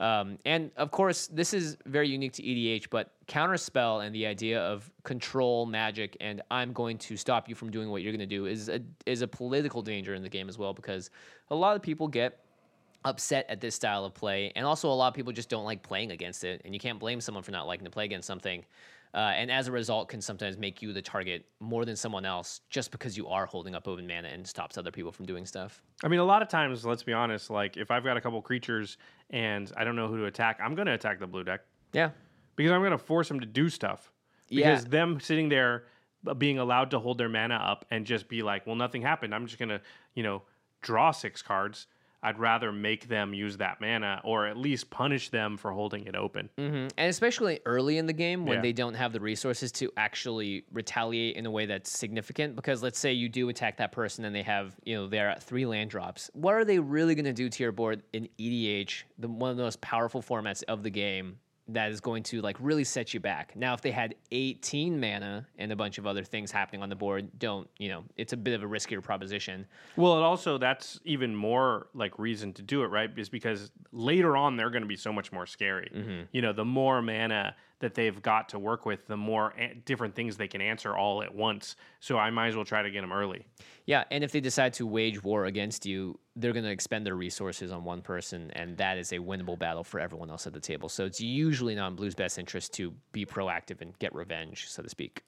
And of course, this is very unique to EDH, but counterspell and the idea of control magic and I'm going to stop you from doing what you're going to do is a political danger in the game as well, because a lot of people get upset at this style of play, and also a lot of people just don't like playing against it, and you can't blame someone for not liking to play against something, and as a result can sometimes make you the target more than someone else just because you are holding up open mana and stops other people from doing stuff. I mean, a lot of times, let's be honest, like if I've got a couple creatures and I don't know who to attack, I'm going to attack the blue deck. Yeah. Because I'm going to force them to do stuff. Because them sitting there being allowed to hold their mana up and just be like, well, nothing happened, I'm just going to, draw 6 cards. I'd rather make them use that mana, or at least punish them for holding it open. Mm-hmm. And especially early in the game when they don't have the resources to actually retaliate in a way that's significant. Because let's say you do attack that person and they have, they're at 3 land drops. What are they really going to do to your board in EDH, one of the most powerful formats of the game, that is going to really set you back? Now, if they had 18 mana and a bunch of other things happening on the board, it's a bit of a riskier proposition. Well, it also, that's even more reason to do it, right? Is because later on they're going to be so much more scary. Mm-hmm. The more mana that they've got to work with, the more different things they can answer all at once. So I might as well try to get them early. Yeah, and if they decide to wage war against you, they're going to expend their resources on one person, and that is a winnable battle for everyone else at the table. So it's usually not in Blue's best interest to be proactive and get revenge, so to speak.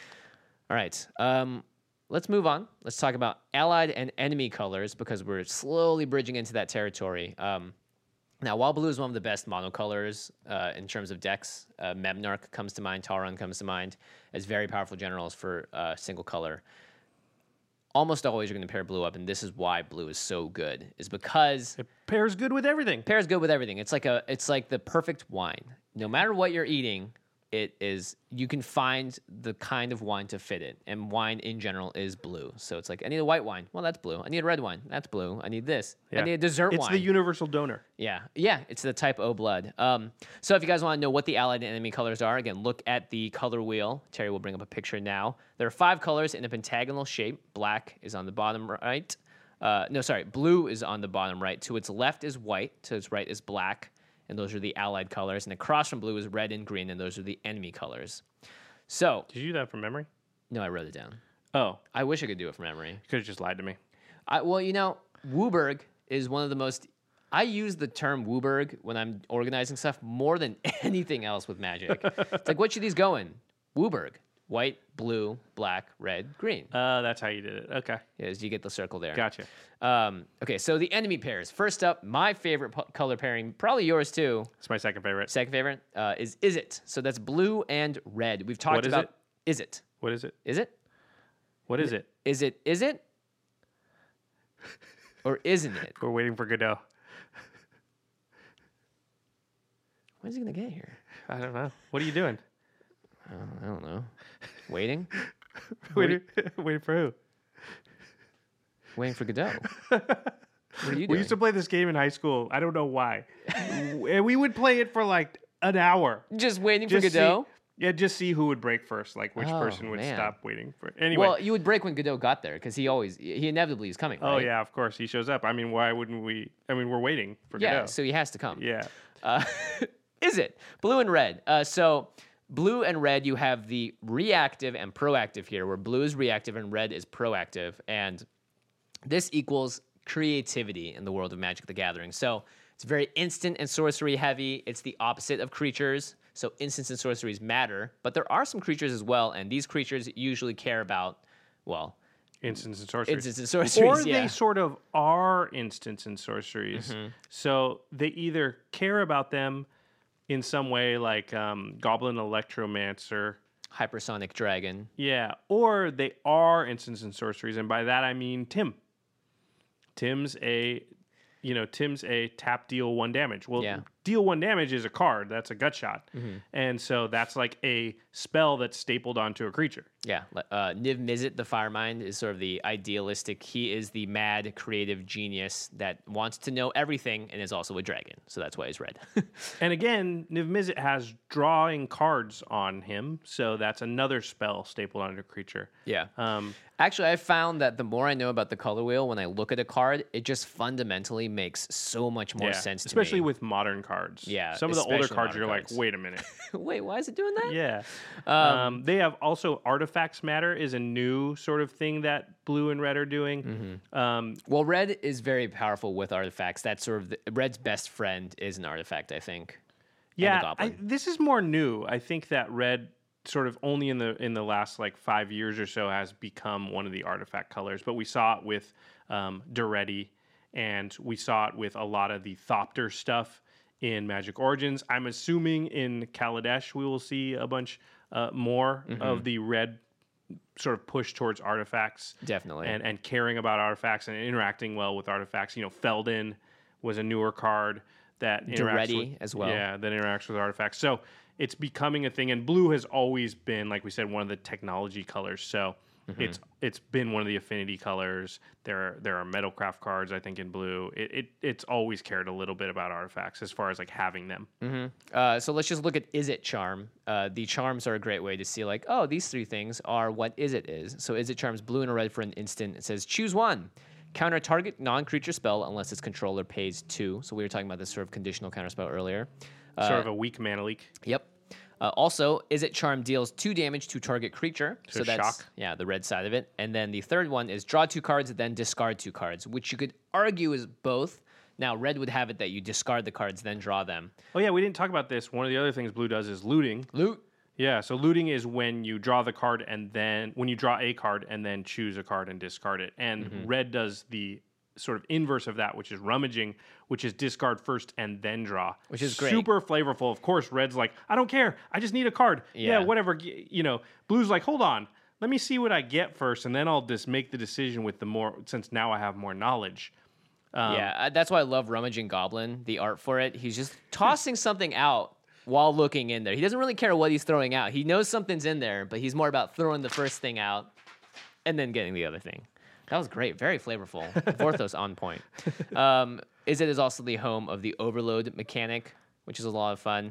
All right, let's move on. Let's talk about allied and enemy colors, because we're slowly bridging into that territory. Now, while blue is one of the best monocolors in terms of decks, Memnarch comes to mind, Tauron comes to mind as very powerful generals for single color. Almost always you're going to pair blue up, and this is why blue is so good, is because it pairs good with everything. Pairs good with everything. It's like the perfect wine. No matter what you're eating, you can find the kind of wine to fit it, and wine in general is blue. So it's like, I need a white wine. Well, that's blue. I need a red wine. That's blue. I need this. Yeah. I need a dessert wine. It's the universal donor. Yeah. It's the type O blood. So if you guys want to know what the allied and enemy colors are, again, look at the color wheel. Terry will bring up a picture now. There are 5 colors in a pentagonal shape. Black is on the bottom right. Blue is on the bottom right. To its left is white. To its right is black. And those are the allied colors. And across from blue is red and green, and those are the enemy colors. So, did you do that from memory? No, I wrote it down. Oh. I wish I could do it from memory. You could have just lied to me. WUBRG is one of the most... I use the term WUBRG when I'm organizing stuff more than anything else with Magic. It's like, what should these go in? WUBRG. White, blue, black, red, green. That's how you did it. Okay. Yes, you get the circle there. Gotcha. Okay, so the enemy pairs. First up, my favorite color pairing, probably yours too. It's my second favorite. Second favorite is Izzet. So that's blue and red. We've talked about Izzet. What is it? Is it? What is it? Is it? Or isn't it? We're waiting for Godot. When's he going to get here? I don't know. What are you doing? I don't know. Waiting? Waiting for who? Waiting for Godot. What are you doing? We used to play this game in high school. I don't know why. And we would play it for like an hour. Just waiting for Just Godot? just see who would break first, like which Oh, person would man. stop waiting for. Anyway. Well, you would break when Godot got there because he inevitably is coming, right? Oh yeah, of course he shows up. I mean, why wouldn't we? I mean, we're waiting for Yeah, Godot. so he has to come. Yeah. Is it blue and red? So blue and red, you have the reactive and proactive here, where blue is reactive and red is proactive, and this equals creativity in the world of Magic: The Gathering. So it's very instant and sorcery heavy. It's the opposite of creatures. So instants and sorceries matter, but there are some creatures as well, and these creatures usually care about, well, Instants and sorceries. instants and sorceries. Or yeah. they sort of are instants and sorceries. So they either care about them in some way, like Goblin Electromancer. Hypersonic Dragon. Yeah. Or they are instants and sorceries. And by that, I mean Tim. Tim's a tap deal 1 damage. Well, Yeah. deal 1 damage is a card. That's a gut shot. And so that's like a spell that's stapled onto a creature. Yeah, Niv Mizzet, the Firemind, is sort of the idealistic. He is the mad, creative genius that wants to know everything and is also a dragon. So that's why he's red. And again, Niv Mizzet has drawing cards on him. So that's another spell stapled onto a creature. Yeah. Actually, I found that the more I know about the color wheel, when I look at a card, it just fundamentally makes so much more sense to me. Especially with modern cards. Yeah, Some of the older especially cards, modern you're cards. like, wait a minute. Wait, why is it doing that? Yeah. They have also Artifacts Matter is a new sort of thing that blue and red are doing. Well, red is very powerful with artifacts. That's sort of red's best friend is an artifact, I think. And a Yeah, goblin. this is more new. I think that red sort of only in the last like 5 years or so has become one of the artifact colors. But we saw it with Duretti, and we saw it with a lot of the Thopter stuff in Magic Origins. I'm assuming in Kaladesh we will see a bunch more of the red sort of push towards artifacts. Definitely. And caring about artifacts and interacting well with artifacts. Feldon was a newer card that interacts Duretti with, as well. Yeah, that interacts with artifacts. So it's becoming a thing, and blue has always been, like we said, one of the technology colors. So it's been one of the affinity colors. There are Metalcraft cards, I think, in blue. It's always cared a little bit about artifacts as far as like having them. So let's just look at Izzet Charm. The charms are a great way to see, like, oh, these 3 things are what Izzet is. So Izzet Charm's blue and a red for an instant. It says, choose 1. Counter target non-creature spell unless its controller pays 2. So we were talking about this sort of conditional counterspell earlier. Sort of a weak mana leak. Yep. Also, Izzet Charm deals 2 damage to target creature. So that's shock. Yeah, the red side of it. And then the third one is draw 2 cards, then discard 2 cards, which you could argue is both. Now, red would have it that you discard the cards, then draw them. Oh yeah, we didn't talk about this. One of the other things blue does is looting. Loot. Yeah, so looting is when you draw the card and then when you draw a card and then choose a card and discard it. And red does the sort of inverse of that, which is rummaging, which is discard first and then draw. Which is great. Super flavorful. Of course, red's like, I don't care. I just need a card. Yeah, Yeah. whatever. Blue's like, hold on. Let me see what I get first, and then I'll just make the decision with the more, since now I have more knowledge. That's why I love Rummaging Goblin, the art for it. He's just tossing something out while looking in there. He doesn't really care what he's throwing out. He knows something's in there, but he's more about throwing the first thing out and then getting the other thing. That was great. Very flavorful. Vorthos on point. Izzet is also the home of the Overload mechanic, which is a lot of fun.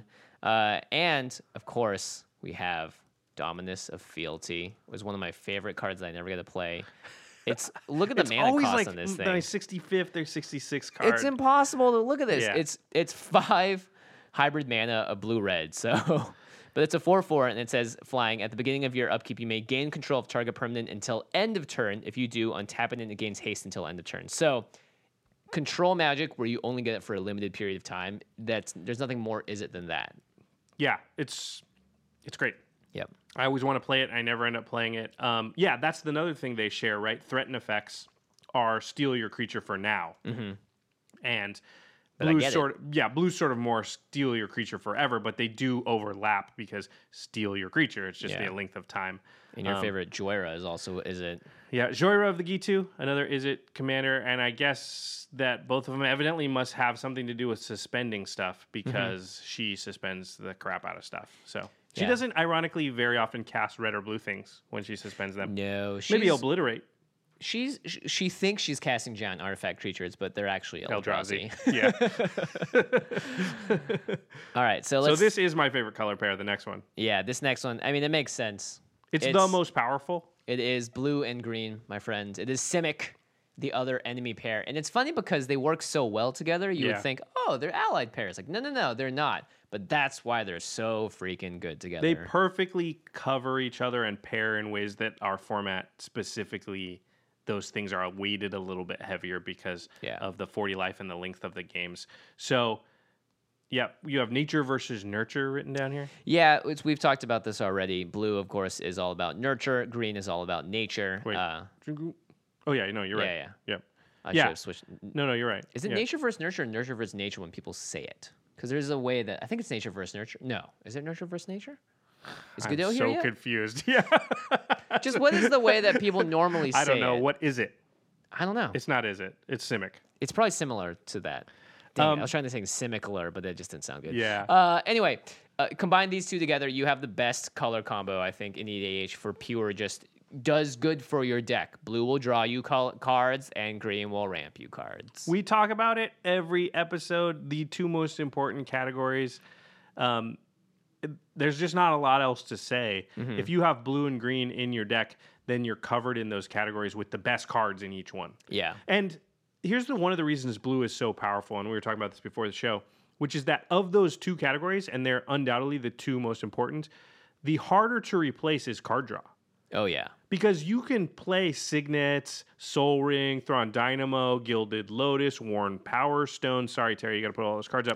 And, of course, we have Dominus of Fealty. It was one of my favorite cards that I never get to play. Look at the mana always cost like on this thing. my 65th or 66th card. It's impossible to look at this. Yeah. It's 5 hybrid mana of blue-red. So, but it's a 4/4, and it says flying. At the beginning of your upkeep, you may gain control of target permanent until end of turn. If you do, untap it and it gains haste until end of turn. So, control magic where you only get it for a limited period of time. There's nothing more is it than that. Yeah, it's great. Yep. I always want to play it. I never end up playing it. Yeah, that's another thing they share, right? Threaten effects are steal your creature for now. And But I blue's get it. blue's sort of more steal your creature forever, but they do overlap because steal your creature. It's just Yeah. the length of time. And your favorite Joyra is also Izzet. Yeah, Joyra of the Gitu, another Izzet commander, and I guess that both of them evidently must have something to do with suspending stuff because she suspends the crap out of stuff. So she Yeah. doesn't, ironically, very often cast red or blue things when she suspends them. No, Maybe obliterate. she thinks she's casting giant artifact creatures, but they're actually Eldrazi. Yeah. All right, so So this is my favorite color pair. The next one. yeah, this next one. I mean, it makes sense. It's the most powerful. It is blue and green, my friends. It is Simic, the other enemy pair. And it's funny because they work so well together. You would think, oh, they're allied pairs. Like, no, they're not. But that's why they're so freaking good together. They perfectly cover each other and pair in ways that our format specifically, those things are weighted a little bit heavier because of the 40 life and the length of the games. So, yeah, you have nature versus nurture written down here. Yeah, we've talked about this already. Blue, of course, is all about nurture. Green is all about nature. Wait. Oh, yeah, no, you're right. Yeah. Yep. I should have switched. No, you're right. Is it nature versus nurture or nurture versus nature when people say it? Because there's a way that I think it's nature versus nurture. No, is it nurture versus nature? Is Godot here yet? I'm so confused. Yeah. Just what is the way that people normally say it? I don't know. What is it? I don't know. It's not, is it? It's Simic. It's probably similar to that. Dang, I was trying to say similar, but that just didn't sound good. Yeah. Anyway, combine these two together, you have the best color combo, I think, in EDH for pure just does good for your deck. Blue will draw you cards, and green will ramp you cards. We talk about it every episode. The two most important categories. There's just not a lot else to say. Mm-hmm. If you have blue and green in your deck, then you're covered in those categories with the best cards in each one. Yeah. And here's one of the reasons blue is so powerful, and we were talking about this before the show, which is that of those two categories, and they're undoubtedly the two most important, the harder to replace is card draw. Oh, yeah. Because you can play Signets, Soul Ring, Thrawn Dynamo, Gilded Lotus, Worn Power Stone. Sorry, Terry, you got to put all those cards up.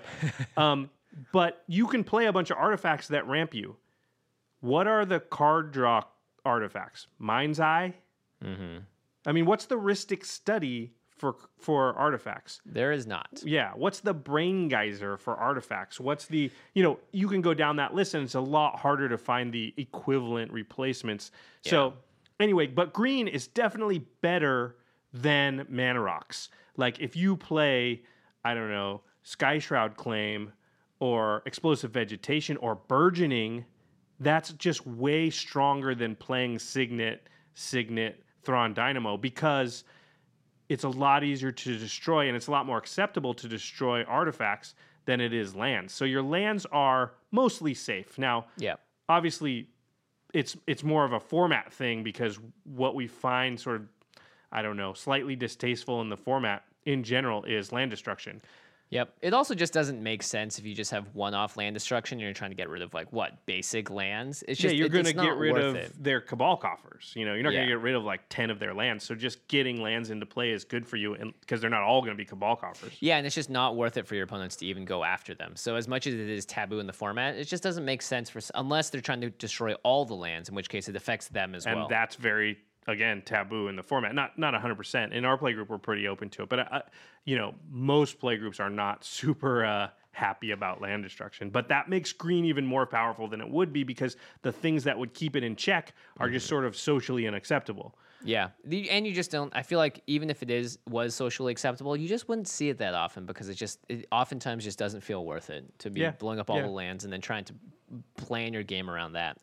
But you can play a bunch of artifacts that ramp you. What are the card draw artifacts? Mind's Eye? Mm-hmm. I mean, what's the Rhystic Study for artifacts? There is not. Yeah. What's the Brain Geyser for artifacts? What's the, you can go down that list and it's a lot harder to find the equivalent replacements. Yeah. So anyway, but green is definitely better than Mana Rocks. Like if you play, I don't know, Sky Shroud Claim or Explosive Vegetation or Burgeoning, that's just way stronger than playing Signet, Thrawn Dynamo because it's a lot easier to destroy and it's a lot more acceptable to destroy artifacts than it is lands. So your lands are mostly safe. Now, obviously, it's more of a format thing because what we find sort of, I don't know, slightly distasteful in the format in general is land destruction. Yep. It also just doesn't make sense if you just have one-off land destruction and you're trying to get rid of, basic lands. It's just, you're going to get rid of it. their Cabal coffers. You're not going to get rid of 10 of their lands. So just getting lands into play is good for you because they're not all going to be Cabal coffers. Yeah, and it's just not worth it for your opponents to even go after them. So as much as it is taboo in the format, it just doesn't make sense unless they're trying to destroy all the lands, in which case it affects them as well. And that's very, again, taboo in the format. Not 100%. In our playgroup, we're pretty open to it. But, most playgroups are not super happy about land destruction. But that makes green even more powerful than it would be because the things that would keep it in check are just sort of socially unacceptable. Yeah. And you just don't, I feel like even if it was socially acceptable, you just wouldn't see it that often because it oftentimes just doesn't feel worth it to be blowing up all the lands and then trying to plan your game around that.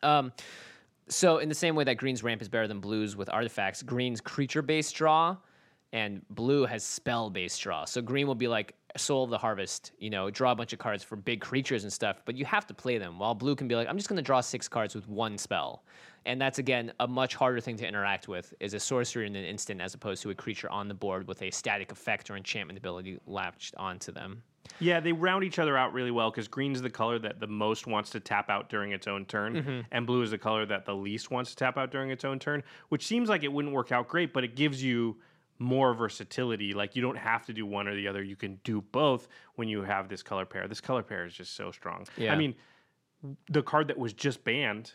So in the same way that green's ramp is better than blue's with artifacts, green's creature-based draw and blue has spell-based draw. So green will be like Soul of the Harvest, draw a bunch of cards for big creatures and stuff, but you have to play them. While blue can be like, I'm just going to draw 6 cards with one spell. And that's, again, a much harder thing to interact with is a sorcery in an instant as opposed to a creature on the board with a static effect or enchantment ability latched onto them. Yeah, they round each other out really well because green's the color that the most wants to tap out during its own turn, and blue is the color that the least wants to tap out during its own turn, which seems like it wouldn't work out great, but it gives you more versatility. Like you don't have to do one or the other. You can do both when you have this color pair. This color pair is just so strong. Yeah. I mean, the card that was just banned,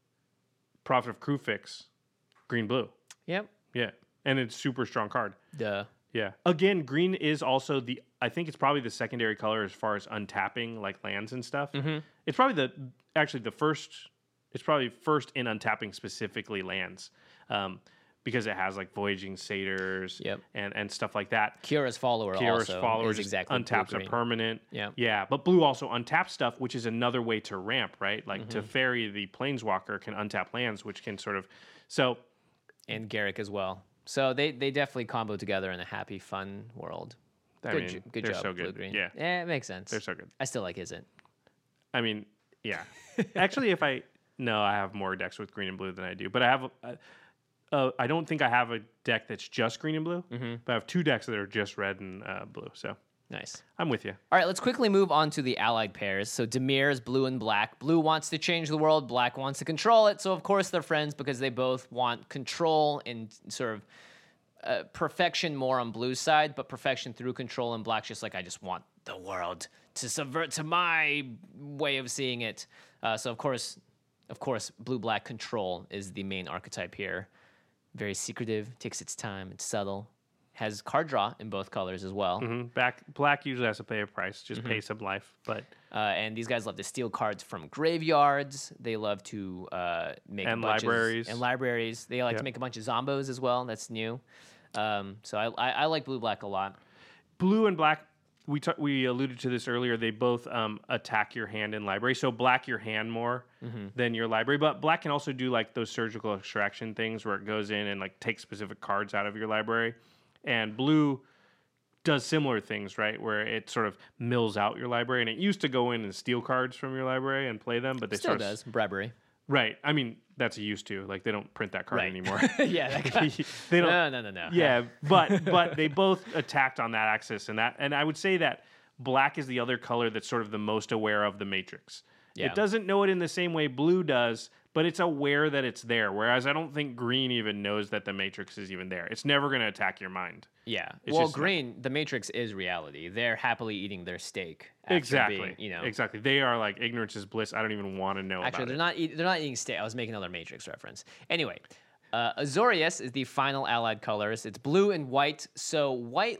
Prophet of Kruphix, green-blue. Yep. Yeah, and it's a super strong card. Duh. Yeah. Again, green is also I think it's probably the secondary color as far as untapping like lands and stuff. Mm-hmm. It's probably it's probably first in untapping specifically lands. Because it has Voyaging Satyrs and stuff like that. Kira's Follower is exactly untaps a permanent. Yeah. Yeah, but blue also untaps stuff, which is another way to ramp, right? To ferry the Planeswalker can untap lands, which can sort of... So... And Garruk as well. So they definitely combo together in a happy, fun world. Good they're job, so good. Blue Green. Yeah. Yeah, it makes sense. They're so good. I still like Isn't. I mean, yeah. Actually, I have more decks with green and blue than I do, but I have. I don't think I have a deck that's just green and blue, but I have 2 decks that are just red and blue. So Nice. I'm with you. All right, let's quickly move on to the allied pairs. So Dimir is blue and black. Blue wants to change the world. Black wants to control it. So of course they're friends because they both want control and sort of perfection more on blue's side, but perfection through control. And black's just like, I just want the world to subvert to my way of seeing it. So of course, blue-black control is the main archetype here. Very secretive, takes its time, it's subtle. Has card draw in both colors as well. Black usually has to pay a price, just pay some life. But and these guys love to steal cards from graveyards. They love to make libraries. And libraries. They like to make a bunch of zombos as well. That's new. So I like blue-black a lot. Blue and black, we alluded to this earlier. They both attack your hand in library. So black your hand more than your library. But black can also do like those surgical extraction things where it goes in and like takes specific cards out of your library. And blue does similar things, right? Where it sort of mills out your library. And it used to go in and steal cards from your library and play them, but they Still does. Bribery. Right. I mean, that's a used to. Like, they don't print that card anymore. Yeah. That guy. They don't. No. Yeah, but they both attacked on that axis, and I would say that black is the other color that's sort of the most aware of the matrix. Yeah. It doesn't know it in the same way blue does, but it's aware that it's there. Whereas I don't think green even knows that the matrix is even there. It's never going to attack your mind. Yeah. It's well, just green, the matrix is reality. They're happily eating their steak. After Exactly. Being, Exactly. They are like ignorance is bliss. I don't even want to know Actually, about they're not eating steak. I was making another Matrix reference. Anyway, Azorius is the final allied colors. It's blue and white. So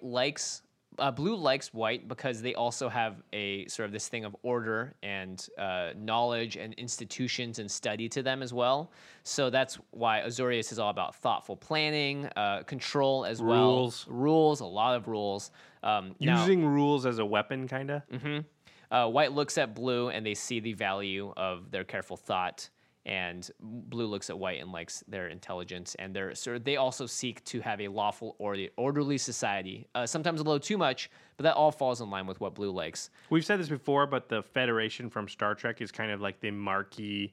blue likes white because they also have a sort of this thing of order and knowledge and institutions and study to them as well. So that's why Azorius is all about thoughtful planning, control as well. Rules, a lot of rules. Using rules as a weapon, kind of. White looks at blue and they see the value of their careful thought, and blue looks at white and likes their intelligence, and they also seek to have a lawful or orderly society. Sometimes a little too much, but that all falls in line with what blue likes. We've said this before, but the Federation from Star Trek is kind of like the marquee,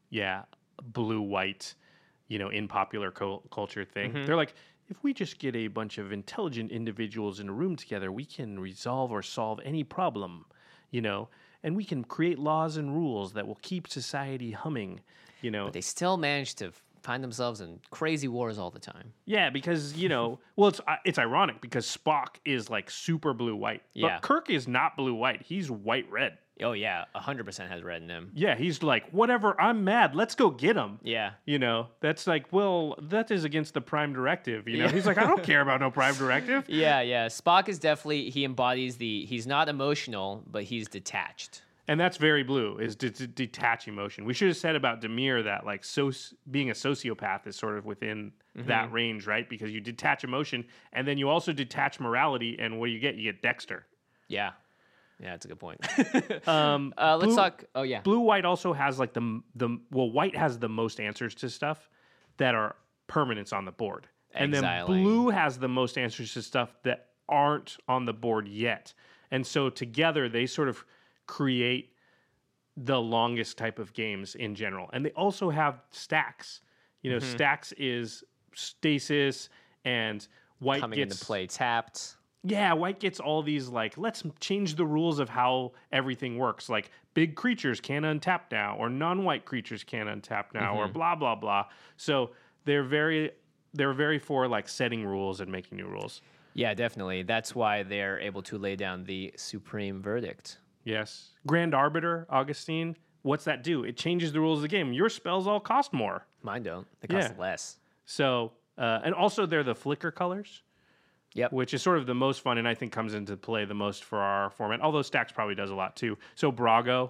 blue-white, in popular culture thing. They're like, if we just get a bunch of intelligent individuals in a room together, we can resolve or solve any problem, and we can create laws and rules that will keep society humming, But they still manage to find themselves in crazy wars all the time. Yeah, because, well, it's ironic because Spock is like super blue-white. Yeah. But Kirk is not blue-white. He's white-red. Oh, yeah. 100% has red in him. Yeah, he's like, whatever, I'm mad. Let's go get him. Yeah. That's like, well, that is against the Prime Directive. He's like, I don't care about no Prime Directive. Yeah. Spock is definitely, he embodies he's not emotional, but he's detached. And that's very blue, is to detach emotion. We should have said about Dimir that like being a sociopath is sort of within that range, right? Because you detach emotion, and then you also detach morality, and what do you get? You get Dexter. Yeah. Yeah, that's a good point. Let's talk. Oh, yeah. Blue-white also has like white has the most answers to stuff that are permanents on the board. And then blue has the most answers to stuff that aren't on the board yet. And so together they sort of create the longest type of games in general. And they also have stacks. Stacks is stasis, and white coming into play tapped. Yeah, white gets all these like, let's change the rules of how everything works. Like big creatures can't untap now, or non-white creatures can't untap now, or blah blah blah. So they're very for like setting rules and making new rules. Yeah, definitely. That's why they're able to lay down the supreme verdict. Yes. Grand Arbiter, Augustine, what's that do? It changes the rules of the game. Your spells all cost more. Mine don't. They cost less. So, and also they're the flicker colors. Yep. Which is sort of the most fun and I think comes into play the most for our format. Although Stacks probably does a lot too. So Brago,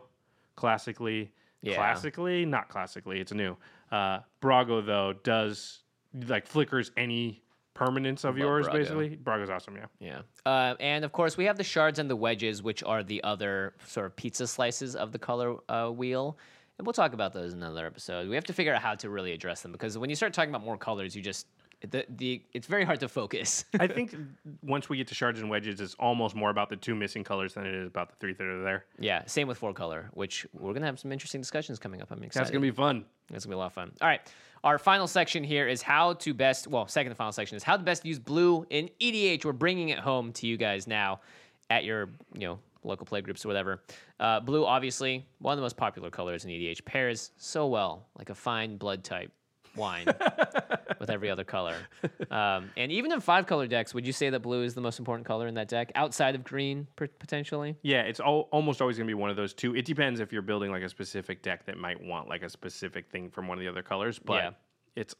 not classically, it's new. Brago, though, does like flickers any permanence of yours, Brago. basically. Brago's awesome, Yeah. And of course, we have the shards and the wedges, which are the other sort of pizza slices of the color wheel. And we'll talk about those in another episode. We have to figure out how to really address them because when you start talking about more colors, it's very hard to focus. I think once we get to shards and wedges, it's almost more about the 2 missing colors than it is about the 3 that are there. Yeah, same with 4-color, which we're going to have some interesting discussions coming up. I'm excited. That's going to be fun. It's going to be a lot of fun. All right. Our final section here is how to best, second to final section is how to best use blue in EDH. We're bringing it home to you guys now at your, local play groups or whatever. Blue, obviously, one of the most popular colors in EDH. Pairs so well, like a fine blood type wine with every other color. And even in 5-color decks, would you say that blue is the most important color in that deck, outside of green, potentially? Yeah, it's almost always going to be one of those two. It depends if you're building like a specific deck that might want like a specific thing from one of the other colors, but it's,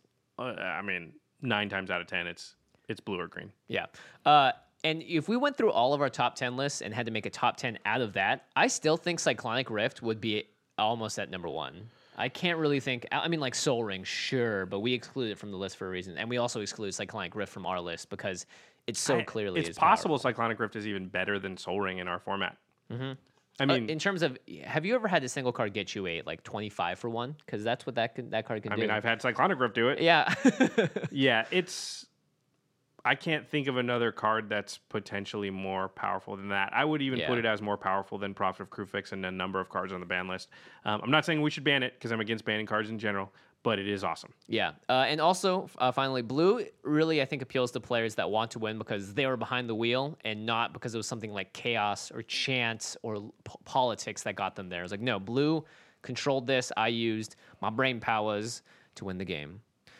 9 times out of 10, it's blue or green. Yeah. And if we went through all of our top 10 lists and had to make a top 10 out of that, I still think Cyclonic Rift would be almost at number 1. I can't really think. Like Soul Ring, sure, but we exclude it from the list for a reason, and we also exclude Cyclonic Rift from our list because it's so clearly. It's possible Cyclonic Rift is even better than Soul Ring in our format. Mm-hmm. I mean, in terms of, have you ever had a single card get you a 25 for 1? Because that's what that card can do. I've had Cyclonic Rift do it. Yeah, yeah, it's. I can't think of another card that's potentially more powerful than that. I would even put it as more powerful than Prophet of Kruphix and a number of cards on the ban list. I'm not saying we should ban it because I'm against banning cards in general, but it is awesome. Yeah. And also, finally, blue really, I think, appeals to players that want to win because they were behind the wheel and not because it was something like chaos or chance or politics that got them there. It was like, no, blue controlled this. I used my brain powers to win the game.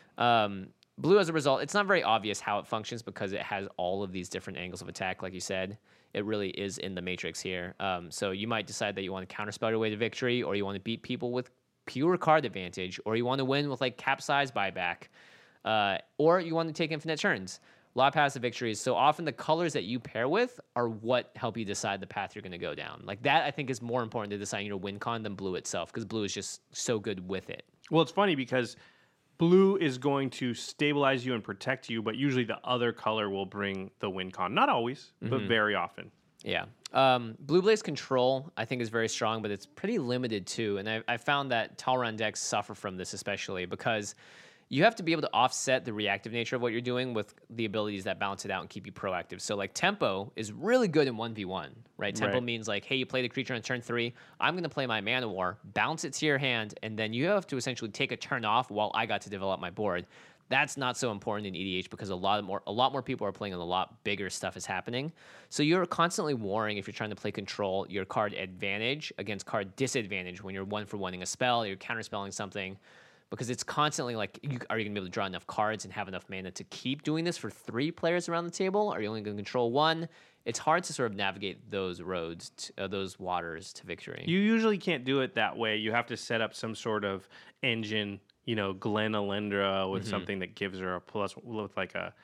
Blue, as a result, it's not very obvious how it functions because it has all of these different angles of attack, like you said. It really is in the matrix here. So you might decide that you want to counterspell your way to victory, or you want to beat people with pure card advantage, or you want to win with capsize buyback, or you want to take infinite turns. A lot of paths to victories. So often the colors that you pair with are what help you decide the path you're going to go down. Like that, I think, is more important to deciding your win con than blue itself, because blue is just so good with it. Well, it's funny because blue is going to stabilize you and protect you, but usually the other color will bring the win con. Not always, but very often. Yeah. Blue Blaze control, I think, is very strong, but it's pretty limited too. And I found that Talrand decks suffer from this especially because you have to be able to offset the reactive nature of what you're doing with the abilities that balance it out and keep you proactive. So Tempo is really good in 1v1, right? Tempo means hey, you play the creature on turn 3, I'm going to play my Mana War, bounce it to your hand, and then you have to essentially take a turn off while I got to develop my board. That's not so important in EDH because a lot more people are playing and a lot bigger stuff is happening. So you're constantly warring if you're trying to play control your card advantage against card disadvantage when you're 1-for-1ing a spell, you're counterspelling something. Because it's constantly are you going to be able to draw enough cards and have enough mana to keep doing this for 3 players around the table? Are you only going to control 1? It's hard to sort of navigate those roads, those waters to victory. You usually can't do it that way. You have to set up some sort of engine, Glen Alendra with something that gives her a plus with a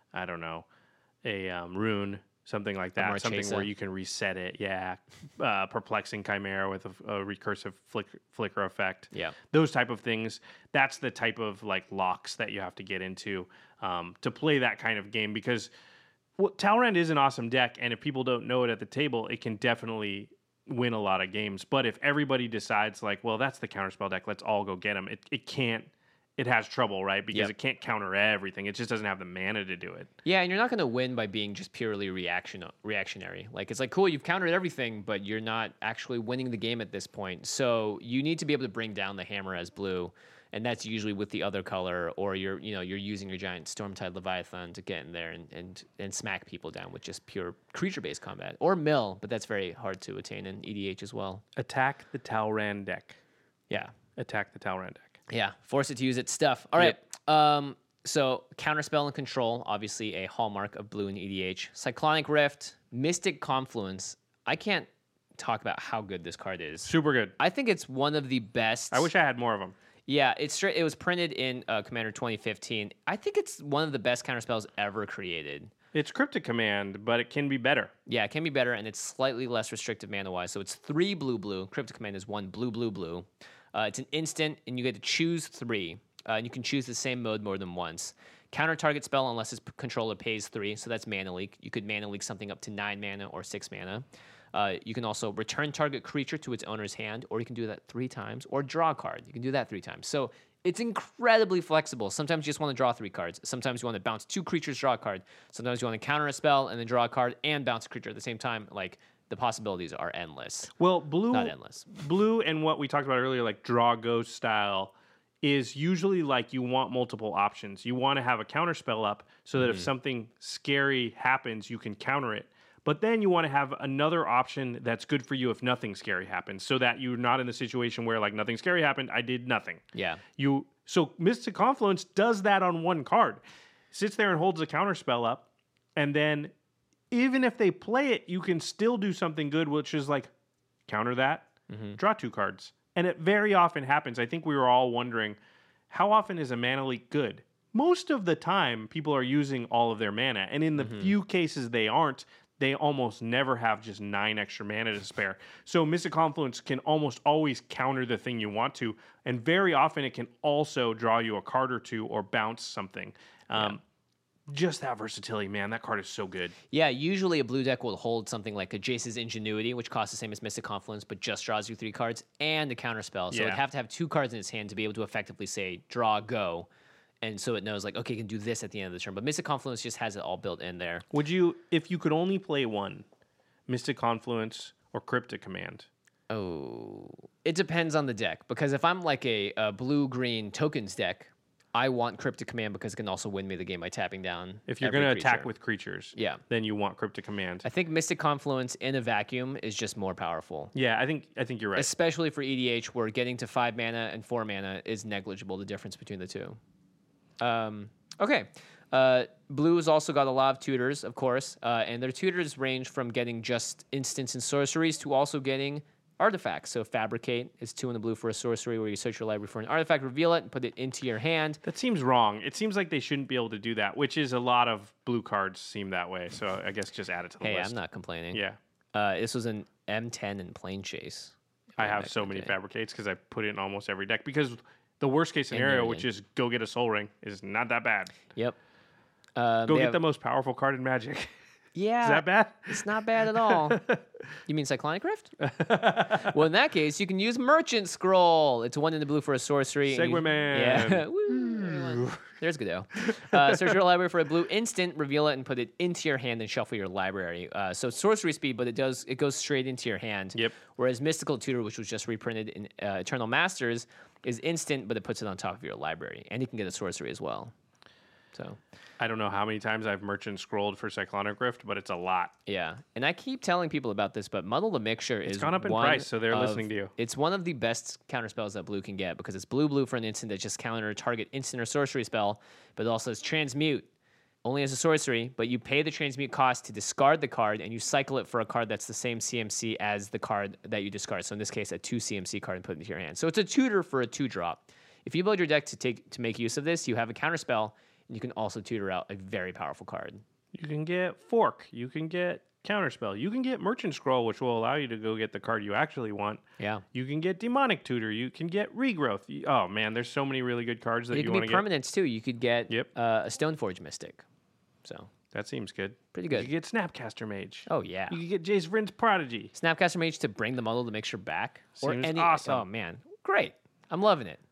rune. Something like that. Something where you can reset it. Yeah. Perplexing Chimera with a recursive flicker effect. Yeah. Those type of things. That's the type of locks that you have to get into to play that kind of game because Talrand is an awesome deck, and if people don't know it at the table, it can definitely win a lot of games. But if everybody decides that's the counterspell deck, let's all go get them, it can't. It has trouble, right? Because it can't counter everything. It just doesn't have the mana to do it. Yeah, and you're not going to win by being just purely reactionary. It's cool, you've countered everything, but you're not actually winning the game at this point. So you need to be able to bring down the hammer as blue, and that's usually with the other color, or you're using your giant Stormtide Leviathan to get in there and smack people down with just pure creature-based combat. Or mill, but that's very hard to attain in EDH as well. Attack the Talrand deck. Yeah. Attack the Talrand deck. Yeah, force it to use its stuff. All right. So counterspell and control, obviously a hallmark of blue in EDH. Cyclonic Rift, Mystic Confluence. I can't talk about how good this card is. Super good. I think it's one of the best. I wish I had more of them. Yeah, it was printed in Commander 2015. I think it's one of the best counterspells ever created. It's Cryptic Command, but it can be better. Yeah, it can be better, and it's slightly less restrictive mana-wise. So it's 3 blue. Cryptic Command is 1 blue. It's an instant, and you get to choose 3. And you can choose the same mode more than once. Counter target spell unless its controller pays 3, so that's Mana Leak. You could Mana Leak something up to 9 mana or 6 mana. You can also return target creature to its owner's hand, or you can do that 3 times, or draw a card. You can do that 3 times. So It's incredibly flexible. Sometimes you just want to draw 3 cards. Sometimes you want to bounce 2 creatures, draw a card. Sometimes you want to counter a spell and then draw a card and bounce a creature at the same time. Like, the possibilities are endless. Well, blue, Not endless. Blue and what we talked about earlier, like draw ghost style, is usually like you want multiple options. You want to have a counter spell up so that if something scary happens, you can counter it. But then you want to have another option that's good for you if nothing scary happens, so that you're not in the situation where like nothing scary happened, I did nothing. Yeah. So Mystic Confluence does that on one card. Sits there and holds a counter spell up, and then even if they play it, you can still do something good, which is like counter that, draw 2 cards. And it very often happens. I think we were all wondering, how often is a mana leak good? Most of the time, people are using all of their mana. And in the few cases they aren't, they almost never have just 9 extra mana to spare. So Mystic Confluence can almost always counter the thing you want to. And very often it can also draw you a card or 2 or bounce something. Just that versatility, man. That card is so good. Yeah, usually a blue deck will hold something like a Jace's Ingenuity, which costs the same as Mystic Confluence, but just draws you 3 cards, and a counterspell. So it'd have to have 2 cards in its hand to be able to effectively say, draw, go. And so it knows, like, okay, it can do this at the end of the turn. But Mystic Confluence just has it all built in there. Would you, if you could only play one, Mystic Confluence or Cryptic Command? Oh, it depends on the deck. Because if I'm like a blue-green tokens deck, I want Cryptic Command because it can also win me the game by tapping down. If you're going to attack with creatures, then you want Cryptic Command. I think Mystic Confluence in a vacuum is just more powerful. Yeah, I think you're right. Especially for EDH, where getting to 5 mana and 4 mana is negligible, the difference between the two. Okay. Blue has also got a lot of tutors, of course, and their tutors range from getting just instants and sorceries to also getting artifacts. So Fabricate is 2 in the blue for a sorcery where you search your library for an artifact, reveal it, and put it into your hand. That seems wrong. It seems like they shouldn't be able to do that, which is a lot of blue cards seem that way. So I guess just add it to the list. Hey, I'm not complaining. Yeah. This was an M10 in Plane Chase. I have so many Fabricates because I put it in almost every deck because the worst case scenario, which is go get a Soul Ring, is not that bad. Yep. Go get the most powerful card in Magic. Yeah. Is that bad? It's not bad at all. You mean Cyclonic Rift? Well, in that case, you can use Merchant Scroll. It's 1 in the blue for a sorcery. Segway Man. Yeah. Woo. There's Godot. Search your library for a blue instant, reveal it, and put it into your hand and shuffle your library. So sorcery speed, but it goes straight into your hand. Yep. Whereas Mystical Tutor, which was just reprinted in Eternal Masters, is instant, but it puts it on top of your library. And you can get a sorcery as well. So I don't know how many times I've merchant scrolled for Cyclonic Rift, but it's a lot. Yeah, and I keep telling people about this, but Muddle the Mixture is gone up in price, so they're listening to you. It's one of the best counterspells that blue can get because it's blue for an instant that just counter target instant or sorcery spell, but it also has Transmute, only as a sorcery, but you pay the Transmute cost to discard the card, and you cycle it for a card that's the same CMC as the card that you discard. So in this case, a 2 CMC card and put it into your hand. So it's a tutor for a 2-drop. If you build your deck to make use of this, you have a counterspell. You can also tutor out a very powerful card. You can get Fork. You can get Counterspell. You can get Merchant Scroll, which will allow you to go get the card you actually want. Yeah. You can get Demonic Tutor. You can get Regrowth. Oh, man, there's so many really good cards that you want to get. You can be permanents, too. You could get a Stoneforge Mystic. So that seems good. Pretty good. You could get Snapcaster Mage. Oh, yeah. You could get Jace Vryn's Prodigy. Snapcaster Mage to bring the Muddle to Mixture back. Seems awesome. Oh, man. Great. I'm loving it.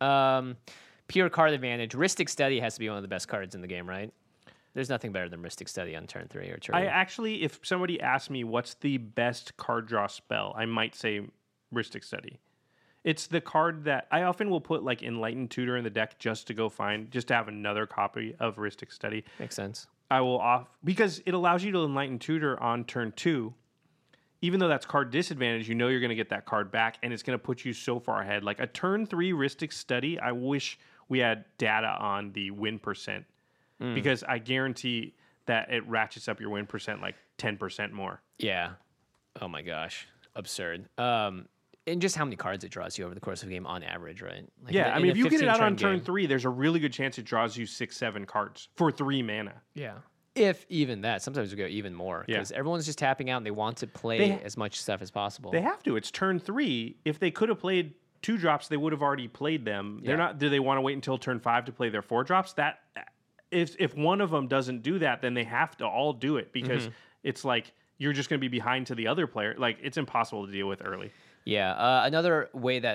Pure card advantage. Rhystic Study has to be one of the best cards in the game, right? There's nothing better than Rhystic Study on turn 3 or turn. I actually, if somebody asked me what's the best card draw spell, I might say Rhystic Study. It's the card that I often will put like Enlightened Tutor in the deck just to have another copy of Rhystic Study. Makes sense. Because it allows you to Enlighten Tutor on turn 2. Even though that's card disadvantage, you know you're going to get that card back, and it's going to put you so far ahead. Like a turn 3 Rhystic Study, I wish we had data on the win percent, because I guarantee that it ratchets up your win percent like 10% more. Yeah. Oh my gosh. Absurd. And just how many cards it draws you over the course of a game on average, right? Like yeah, I mean, if you get it out on turn 3, there's a really good chance it draws you 6-7 cards for 3 mana. Yeah. If even that. Sometimes we go even more. Because everyone's just tapping out and they want to play as much stuff as possible. They have to. It's turn 3. If they could have played 2 drops, they would have already played them. They're not. Do they want to wait until turn 5 to play their 4 drops? That if one of them doesn't do that, then they have to all do it because it's like you're just going to be behind to the other player. Like it's impossible to deal with early. Yeah. Another way that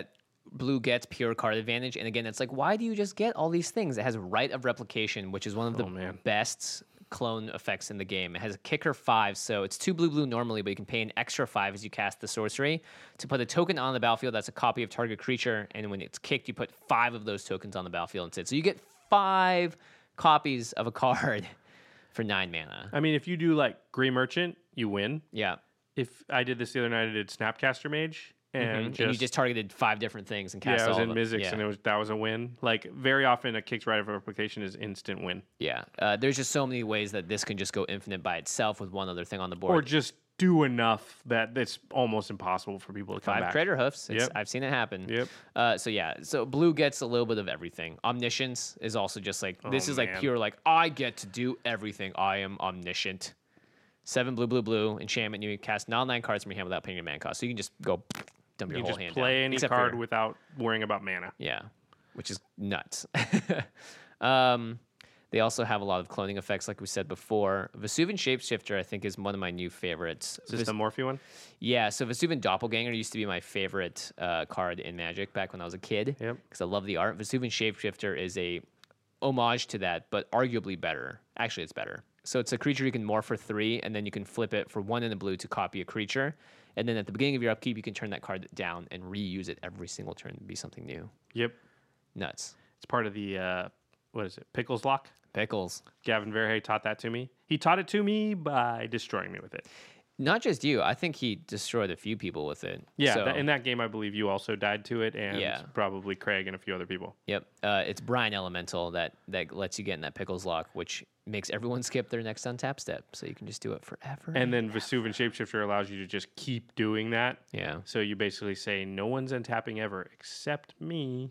blue gets pure card advantage. And again, it's like, why do you just get all these things? It has Rite of Replication, which is one of the best clone effects in the game. It has a kicker 5, so it's 2 blue normally, but you can pay an extra 5 as you cast the sorcery to put a token on the battlefield that's a copy of target creature, and when it's kicked, you put 5 of those tokens on the battlefield instead. So you get 5 copies of a card for 9 mana. I mean, if you do like Grey Merchant, you win. Yeah. If I did this the other night, I did Snapcaster Mage. And you just targeted 5 different things and cast I was all in of them. Mizzix, and that was a win. Like, very often a Kick's Rite of Replication is instant win. Yeah. There's just so many ways that this can just go infinite by itself with one other thing on the board. Or just do enough that it's almost impossible for people to come 5 back. Crater Hoofs. I've seen it happen. Yep. So blue gets a little bit of everything. Omniscience is also just like, this is like pure, like, I get to do everything. I am omniscient. 7 blue, enchantment. You can cast non-land cards from your hand without paying your mana cost. So you can just go dump your whole hand down. Play any card without worrying about mana. Yeah, which is nuts. They also have a lot of cloning effects, like we said before. Vesuvian Shapeshifter, I think, is one of my new favorites. Is this the Morphe one? Yeah, so Vesuvian Doppelganger used to be my favorite card in Magic back when I was a kid. Yep. Because I love the art. Vesuvian Shapeshifter is a homage to that, but arguably better. Actually, it's better. So it's a creature you can morph for 3, and then you can flip it for 1 in the blue to copy a creature. And then at the beginning of your upkeep, you can turn that card down and reuse it every single turn to be something new. Yep. Nuts. It's part of the, what is it, Pickles Lock? Pickles. Gavin Verhey taught that to me. He taught it to me by destroying me with it. Not just you. I think he destroyed a few people with it. Yeah, so, in that game, I believe you also died to it, and probably Craig and a few other people. Yep. It's Brine Elemental that lets you get in that Pickles Lock, which makes everyone skip their next untap step. So you can just do it forever. And then Vesuvian Shapeshifter allows you to just keep doing that. Yeah. So you basically say, no one's untapping ever except me.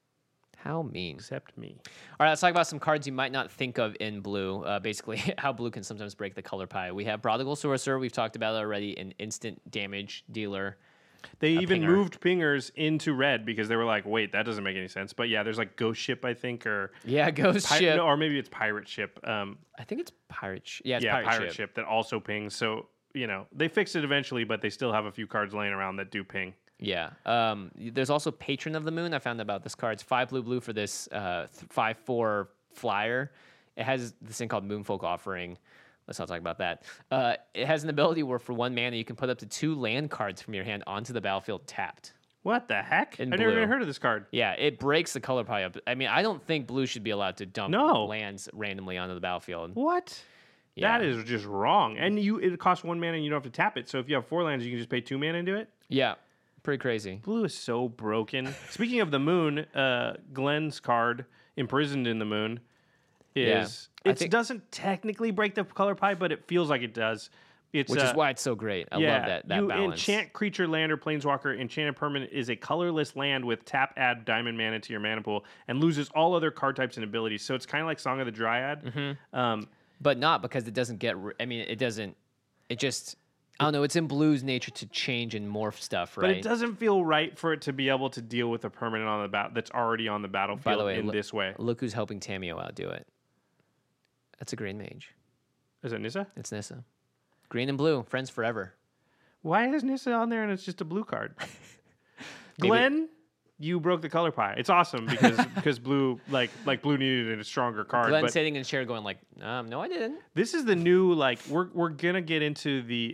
How mean. Except me. All right, let's talk about some cards you might not think of in blue. Basically, how blue can sometimes break the color pie. We have Prodigal Sorcerer. We've talked about it already, an instant damage dealer. They even moved pingers into red because they were like, wait, that doesn't make any sense. But yeah, there's like Ghost Ship, I think, or... Yeah, Ghost Ship. No, or maybe it's Pirate Ship. I think it's Pirate Ship. Yeah, it's Pirate Ship that also pings. So, they fixed it eventually, but they still have a few cards laying around that do ping. Yeah. There's also Patron of the Moon. I found out about this card. It's 5 blue for this 5/4 flyer. It has this thing called Moonfolk Offering. Let's not talk about that. It has an ability where for 1 mana, you can put up to 2 land cards from your hand onto the battlefield tapped. What the heck? I've never even heard of this card. Yeah, it breaks the color pie up. I mean, I don't think blue should be allowed to dump lands randomly onto the battlefield. What? Yeah. That is just wrong. And it costs 1 mana and you don't have to tap it. So if you have 4 lands, you can just pay 2 mana into it? Yeah. Pretty crazy. Blue is so broken. Speaking of the moon, Glenn's card, Imprisoned in the Moon, it doesn't technically break the color pie, but it feels like it does. Which is why it's so great. I love that you balance. Enchant creature, land, or planeswalker. Enchanted permanent is a colorless land with tap, add diamond mana to your mana pool, and loses all other card types and abilities. So it's kind of like Song of the Dryad. Mm-hmm. But not because it doesn't get... it doesn't... It just... I don't know. It's in blue's nature to change and morph stuff, right? But it doesn't feel right for it to be able to deal with a permanent on the that's already on the battlefield. By the way, this way. Look who's helping Tamio outdo it. That's a green mage. Is it Nissa? It's Nissa. Green and blue, friends forever. Why is Nissa on there and it's just a blue card? Glenn, you broke the color pie. It's awesome because blue like blue needed a stronger card. Glenn's sitting in a chair going like, no, I didn't. This is the new we're gonna get into the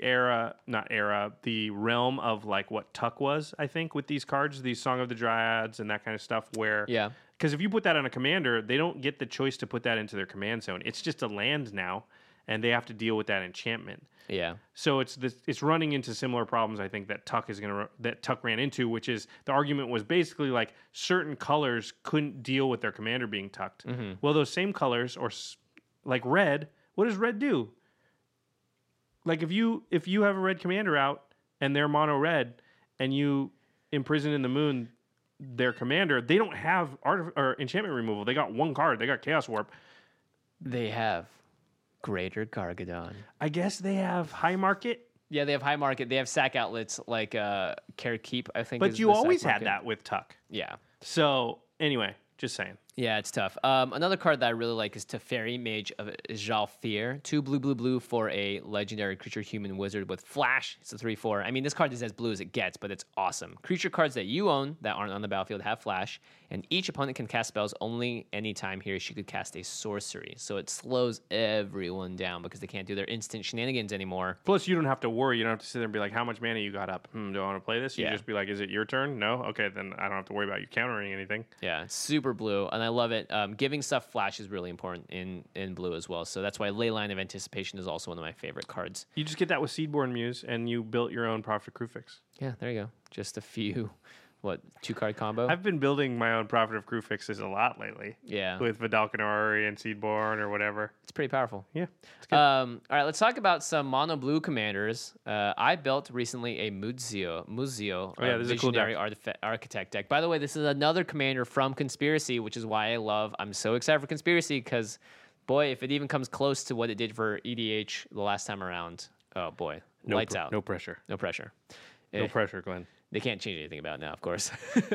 the realm of like what Tuck was, I think, with these cards, these Song of the Dryads and that kind of stuff. Where because if you put that on a commander, they don't get the choice to put that into their command zone. It's just a land now, and they have to deal with that enchantment. Yeah. So it's running into similar problems, I think, that Tuck ran into, which is the argument was basically like certain colors couldn't deal with their commander being tucked. Mm-hmm. Well, those same colors, or like red, what does red do? Like if you have a red commander out and they're mono red, and you Imprison in the Moon their commander, they don't have or enchantment removal. They got 1 card. They got Chaos Warp. They have Greater Gargadon. I guess they have High Market. Yeah, they have High Market. They have sack outlets like Care Keep, I think. But you always had that with Tuck. Yeah. So anyway, just saying. Yeah, it's tough. Another card that I really like is Teferi, Mage of Jalfir. 2 blue for a legendary creature human wizard with flash. It's a 3/4. I mean, this card is as blue as it gets, but it's awesome. Creature cards that you own that aren't on the battlefield have flash, and each opponent can cast spells only anytime he or she could cast a sorcery. So it slows everyone down because they can't do their instant shenanigans anymore. Plus, you don't have to worry. You don't have to sit there and be like, how much mana you got up? Do I want to play this? You Yeah. just be like, is it your turn? No? Okay, then I don't have to worry about you countering anything. Yeah, it's super blue, and I love it. Giving stuff flash is really important in blue as well. So that's why Leyline of Anticipation is also one of my favorite cards. You just get that with Seedborn Muse, and you built your own Prophet of Krufix. Yeah, there you go. Just a few, 2-card combo? I've been building my own Prophet of Krufixes a lot lately. Yeah. With Vidalcanari and Seedborn or whatever. It's pretty powerful. Yeah. It's good. All right, let's talk about some mono blue commanders. I built recently a Muzio this is a cool Visionary deck. Architect deck. By the way, this is another commander from Conspiracy, which is why I'm so excited for Conspiracy because, boy, if it even comes close to what it did for EDH the last time around, oh boy, lights out. No pressure. No pressure. No pressure, Glenn. They can't change anything about it now, of course.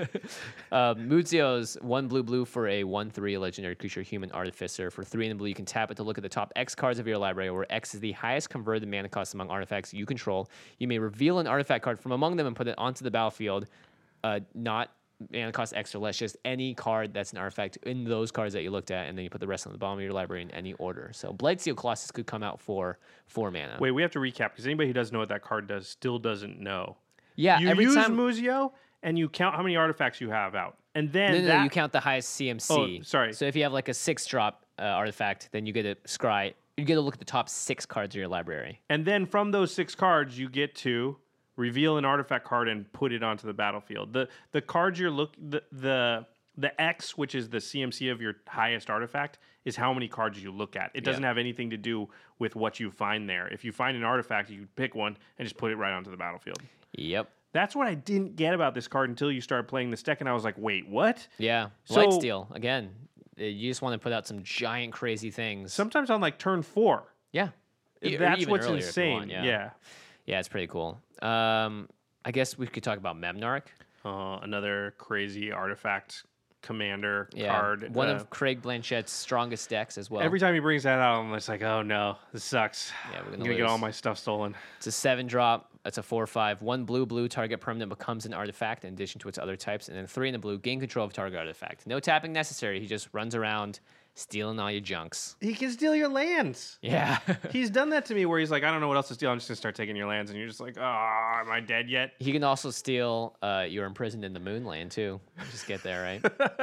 Muzio's 1 blue for a 1/3 legendary creature, human artificer. For 3 in the blue, you can tap it to look at the top X cards of your library, where X is the highest converted mana cost among artifacts you control. You may reveal an artifact card from among them and put it onto the battlefield. Not mana cost X or less, just any card that's an artifact in those cards that you looked at, and then you put the rest on the bottom of your library in any order. So Blightsteel Colossus could come out for 4 mana. Wait, we have to recap because anybody who doesn't know what that card does still doesn't know. Yeah, You every use time. Muzio and you count how many artifacts you have out. And then No, you count the highest CMC. Oh, sorry. So if you have like a 6-drop artifact, then you get to scry. You get to look at the top 6 cards of your library. And then from those 6 cards, you get to reveal an artifact card and put it onto the battlefield. The cards you're the X, which is the CMC of your highest artifact, is how many cards you look at. It doesn't have anything to do with what you find there. If you find an artifact, you pick one and just put it right onto the battlefield. Yep. That's what I didn't get about this card until you started playing this deck, and I was like, wait, what? Yeah. So- Blightsteel, again. You just want to put out some giant crazy things. Sometimes on like turn 4. Yeah. That's even what's earlier if you insane. want, Yeah. Yeah, it's pretty cool. I guess we could talk about Memnarch. Another crazy artifact commander Yeah. card. One of Craig Blanchett's strongest decks as well. Every time he brings that out, I'm just like, oh no, this sucks. Yeah, we're I'm gonna gonna get lose. all my stuff stolen. It's a 7-drop. It's a 4/5. 1 blue. Target permanent becomes an artifact in addition to its other types. And then 3 in the blue. Gain control of target artifact. No tapping necessary. He just runs around stealing all your junks. He can steal your lands. Yeah. He's done that to me where he's like, I don't know what else to steal. I'm just gonna start taking your lands, and you're just like, oh, am I dead yet? He can also steal You're Imprisoned in the Moonland, too. Just get there, right?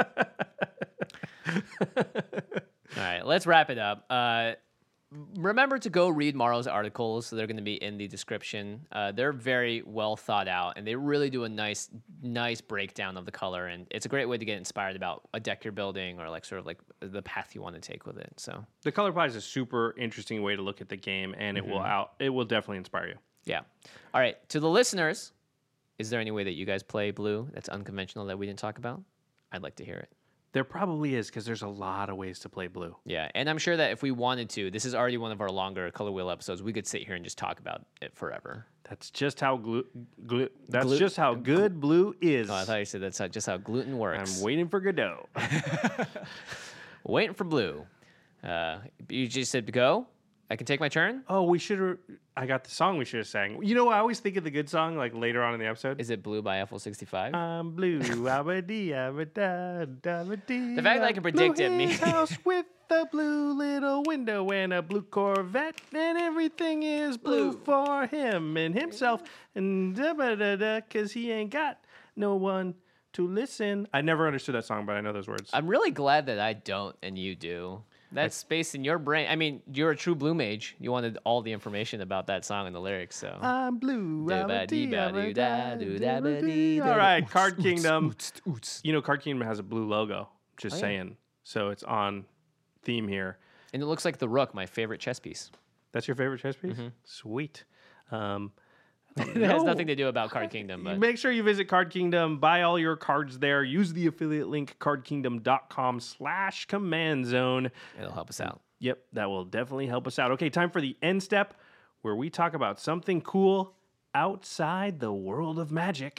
All right, let's wrap it up. Remember to go read Maro's articles. So they're going to be in the description. They're very well thought out, and they really do a nice breakdown of the color. And it's a great way to get inspired about a deck you're building or like sort of like the path you want to take with it. So The color pie is a super interesting way to look at the game, and it will definitely inspire you. yeah. All right, to the listeners, is there any way that you guys play blue that's unconventional that we didn't talk about? I'd like to hear it. There probably is because there's a lot of ways to play blue. Yeah, and I'm sure that if we wanted to, this is already one of our longer Color Wheel episodes. We could sit here and just talk about it forever. That's just how that's Glu- just how good blue is. Oh, I thought you said that's just how gluten works. I'm waiting for Godot. Waiting for blue. You just said go. I can take my turn. Oh, we should. I got the song we should have sang. You know, I always think of the good song like later on in the episode. Is it Blue by FL65? I'm blue. Abba-dee, abba-da, dabba-dee. The fact that I can predict it Blue means- house with a blue little window and a blue Corvette, and everything is blue for him and himself, and da-ba-da-da, 'cause he ain't got no one to listen. I never understood that song, but I know those words. I'm really glad that I don't and you do. That's space in your brain. I mean, you're a true blue mage. You wanted all the information about that song and the lyrics, so. I'm blue. Do-ba-dee, ba-doo-da, do-da-ba-dee, All right, Card Kingdom. Oots. You know, Card Kingdom has a blue logo. Just saying. So it's on theme here. And it looks like the Rook, my favorite chess piece. That's your favorite chess piece? Sweet. It has nothing to do about Card Kingdom, but Make sure you visit Card Kingdom. Buy all your cards there. Use the affiliate link cardkingdom.com/command zone. it'll help us out. Yep, that will definitely help us out. Okay, time for the end step where we talk about something cool outside the world of Magic.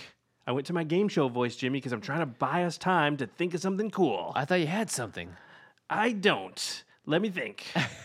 I went to my game show voice, Jimmy, because I'm trying to buy us time to think of something cool. I thought you had something. I don't. Let me think.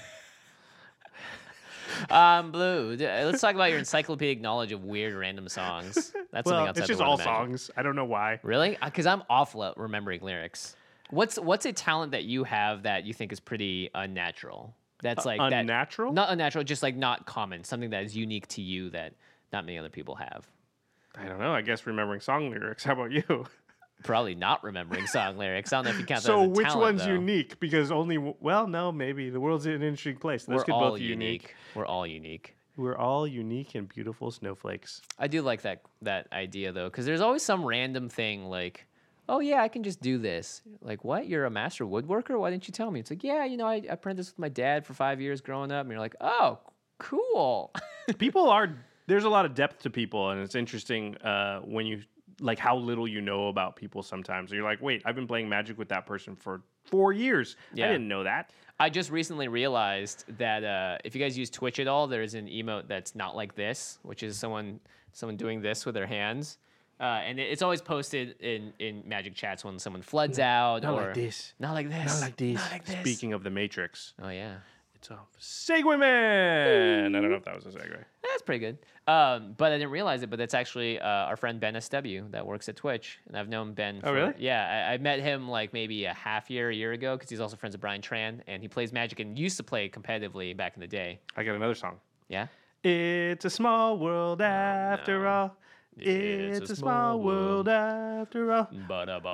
Blue. Let's talk about your encyclopedic knowledge of weird random songs. That's something outside it's just the all world of magic. songs. I don't know why. Really? Because I'm awful at remembering lyrics. What's a talent that you have that you think is pretty unnatural? That's like unnatural? Not unnatural, just like not common. Something that is unique to you that not many other people have. I don't know. I guess remembering song lyrics. How about you? Probably not remembering song lyrics. I don't know if you count that So as a which talent, one's though. unique? Because no, maybe the world's an interesting place. Those We're could all both be unique. We're all unique. We're all unique and beautiful snowflakes. I do like that idea though, because there's always some random thing like, oh yeah, I can just do this. Like, what? You're a master woodworker? Why didn't you tell me? It's like, yeah, I apprenticed with my dad for 5 years growing up, and you're like, oh, cool. There's a lot of depth to people, and it's interesting when you like how little you know about people sometimes. You're like, wait, I've been playing Magic with that person for 4 years. Yeah. I didn't know that. I just recently realized that if you guys use Twitch at all, there's an emote that's not like this, which is someone doing this with their hands. And it's always posted in Magic chats when someone floods out. Not or like this. Not like this. Not like this. Not like this. Speaking of the Matrix, Oh, yeah. it's a Segue Man. I don't know if that was a segue. That's pretty good. But I didn't realize it, but that's actually our friend Ben SW that works at Twitch. And I've known Ben for... Oh, really? Yeah, I met him like maybe a year ago, because he's also friends with Brian Tran, and he plays Magic and used to play competitively back in the day. I got another song. Yeah? It's a small world after all. It's a small world after all. It's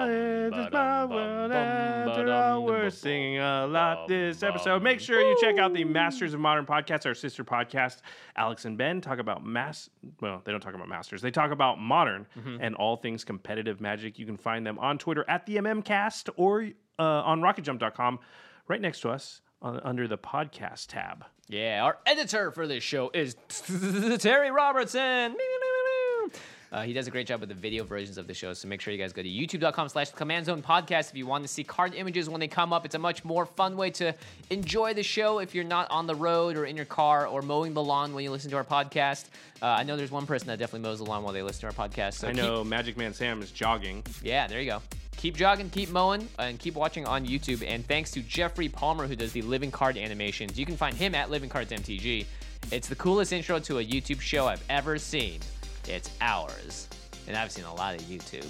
a small world after all. We're singing a lot this episode. Make sure you check out the Masters of Modern podcast, our sister podcast. Alex and Ben talk about well, they don't talk about Masters. They talk about modern and all things competitive Magic. You can find them on Twitter at the MMCast or on RocketJump.com, right next to us under the podcast tab. Yeah, our editor for this show is Terry Robertson. He does a great job with the video versions of the show, so make sure you guys go to youtube.com/Command Zone Podcast if you want to see card images when they come up. It's a much more fun way to enjoy the show if you're not on the road or in your car or mowing the lawn when you listen to our podcast. I know there's one person that definitely mows the lawn while they listen to our podcast. So I know Magic Man Sam is jogging. Yeah, there you go. Keep jogging, keep mowing, and keep watching on YouTube. And thanks to Jeffrey Palmer, who does the Living Card animations. You can find him at Living Cards MTG. It's the coolest intro to a YouTube show I've ever seen. It's ours. And I've seen a lot of YouTube.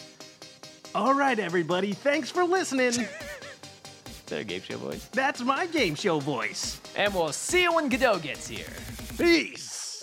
All right, everybody. Thanks for listening. Is that a game show voice? That's my game show voice. And we'll see you when Godot gets here. Peace.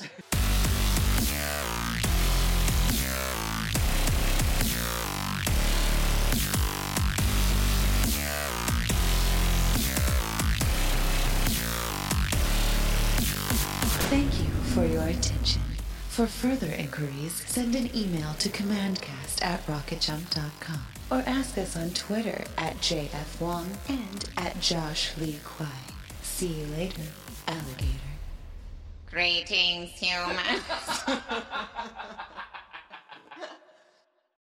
Thank you for your attention. For further inquiries, send an email to commandcast@rocketjump.com or ask us on Twitter at JFWong and at Josh Lee Kwai. See you later, alligator. Greetings, humans.